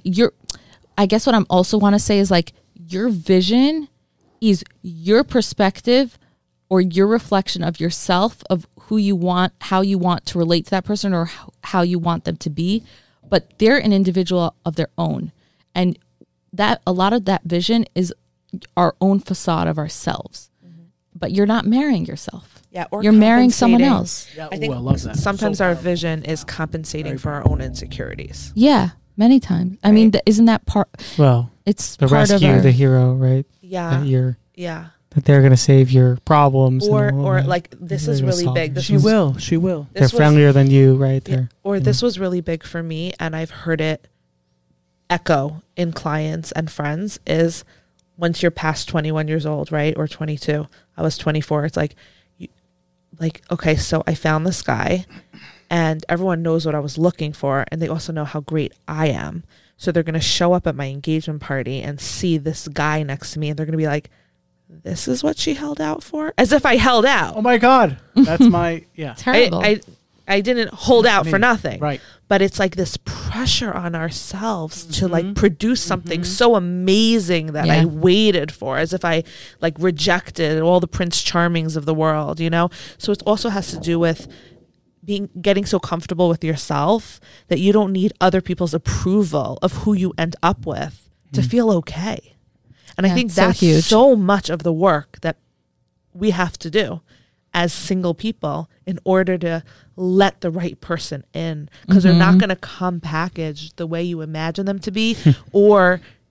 I guess what I'm also want to say is like your vision is your perspective or your reflection of yourself, of who you want, how you want to relate to that person or how you want them to be. But they're an individual of their own. And that a lot of that vision is our own facade of ourselves. But you're not marrying yourself. Yeah, or you're marrying someone compensating. else. Yeah, I think I love that. sometimes So our powerful. vision is compensating for our own insecurities. Yeah, many times. I mean, isn't that part? Well, It's the part rescue, of our, the hero, right? Yeah. That they're going to save your problems. Or and all or that. like this They're is gonna really solve big. it. This She was, will. She will. They're this was- friendlier than you, right yeah, there. or this was really big for me, and I've heard it echo in clients and friends is once you're past 21 years old, right? Or 22. I was 24. It's like, okay, so I found this guy and everyone knows what I was looking for. And they also know how great I am. So they're going to show up at my engagement party and see this guy next to me. And they're going to be like, this is what she held out for? As if I held out. Oh my God. That's my, yeah. terrible. I didn't hold out for nothing. Right. But it's like this pressure on ourselves to like produce something so amazing that I Yeah. waited for, as if I like rejected all the Prince Charmings of the world, you know? So it also has to do with getting so comfortable with yourself that you don't need other people's approval of who you end up with to feel okay. And I Yeah, think it's so that's huge. so much of the work that we have to do as single people in order to let the right person in, because they're not going to come packaged the way you imagine them to be or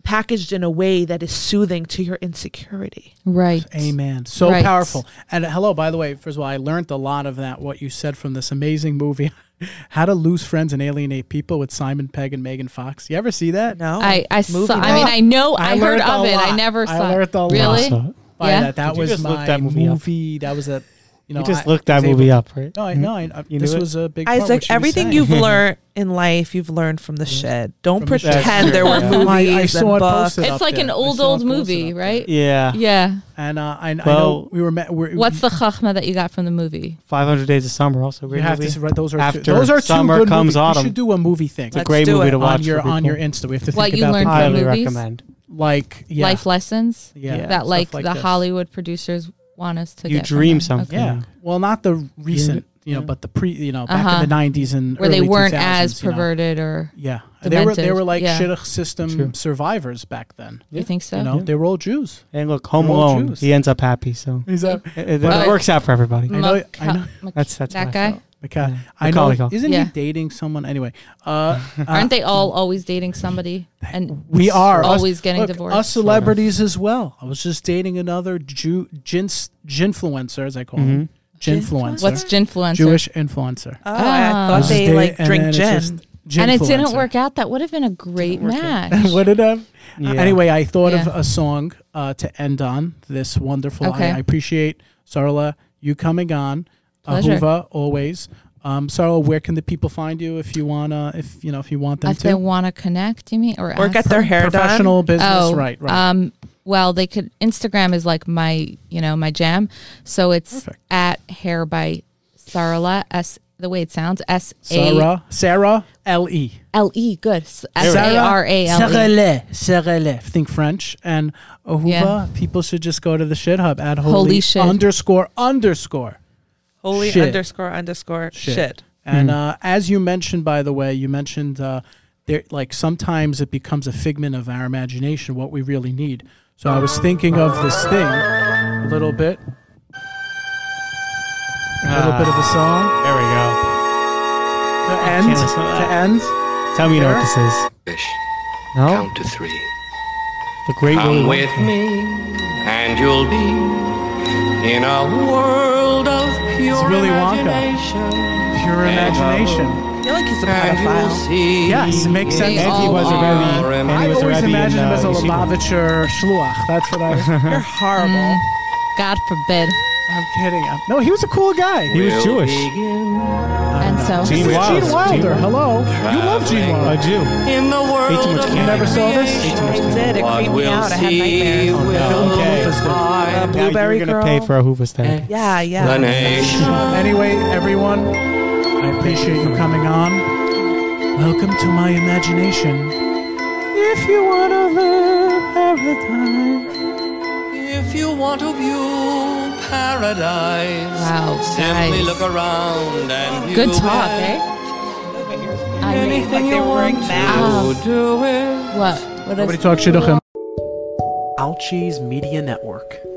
packaged in a way that is soothing to your insecurity. Right. Amen. So Right. powerful. And hello, by the way, first of all, I learned a lot of that, what you said from this amazing movie, How to Lose Friends and Alienate People with Simon Pegg and Megan Fox. You ever see that? No, I Movie saw. I night. mean, I know. I heard learned a of it. I lot. never saw. I learned a lot. Really? Also, By Yeah? that. That Did you was just look my that movie up? movie. That was a, you know, you just I looked that was movie able- up, right? No, I know. You This knew it? was a big part Isaac, what she was everything saying. you've learned in life, you've learned from the shed. Don't From the shed. pretend there were Yeah. movies I saw and it books. posted It's up like there. an I old saw it posted movie, up there. right? Yeah. Yeah. And I know Well, we were. What's the chachma that you got from the movie? 500 Days of Summer, also a You great have movie. to. Right, those are After those are two summer good comes movies. autumn. We should do a movie thing. It's a Let's great do movie it. to watch on your for on your people. Insta. We have to What think you about learned the from Highly movies? recommend. like yeah, Life lessons yeah, that stuff like the this. Hollywood producers want us to You get from dream them. something. Okay. Yeah. Well, not the recent, Yeah. but the back Uh-huh. in the 90s and Where they early weren't 2000s, as perverted or Yeah, demented. they were like Yeah. shidduch system True. survivors back then. you think so? You know, Yeah. they were all Jews. And look, Home They're all Alone, Jews. he ends up happy, so Is that it Oh. works out for everybody. I know- I know. That's that what I guy. felt. because Yeah. I know? Macaulay Culkin. Isn't Yeah. he dating someone anyway? Aren't they all always dating somebody and We are always us, getting look, divorced? Us celebrities as well. I was just dating another ginfluencer, as I call him. Ginfluencer. What's ginfluencer? Jewish influencer? Oh, I Ah. thought Just they date- like and drink then it's gin. just And it didn't ginfluencer. work out. That would have been a great Didn't work out. match. Would it have? Yeah. Anyway, I thought of Yeah. a song to end on this wonderful. Okay. I appreciate Sarla you coming on. Pleasure. Ahuva always. Sarla, where can the people find you if you wanna if you want them If they to want to connect, you mean, or Or ask get their them? hair done. professional business? Oh, Right. Right. Well, they could. Instagram is like my jam. So it's Perfect. at Hair by Sarla. The way it sounds. SARLE. Sarah L.E. Good. Sarah SARALE. Sarah. Think French. And Ahuva, Yeah. people should just go to the shit hub at Holy holy shit. underscore. Holy Shit. _ shit. And as you mentioned, by the way, there like sometimes it becomes a figment of our imagination what we really need. So I was thinking of this thing a little bit. A little bit of a song There we go. to end. can't listen to To that. end. Tell me you know what this is. Fish. No? Count to 3. The Great Willy Come Wonka. with me, and you'll be in a world of pure It's Willy Wonka. imagination. Pure imagination. I feel like he's a And you'll pedophile. see Yes, it makes sense. They And he all was a are. Rebbe. And he I was a always Rebbe imagined him as a yeshiva. Lubavitcher shluach. That's what I was. You're horrible. God forbid. I'm kidding. No, he was a cool guy. He was We'll Jewish. begin And so Gene This is Wilder. Gene Wilder. Gene- Hello. You love Gene A Wilder. Jew. in the world Ate too much of candy. You never saw this? I did. It What creeped me we'll out. I had see nightmares. will Okay. Rufus did. define Now Blueberry you're going to Girl. pay for a Hoover's therapy. Yeah, the yeah. nation. Anyway, everyone, I appreciate you coming on. Welcome to my imagination. If you want to live paradise. If you want to view paradise, Wow, simply guys. look around and view Good talk, it. eh? I mean, Anything Like you they were wearing want masks. to do it. what? What Nobody is talk shidduchim. Ouchies Media Network.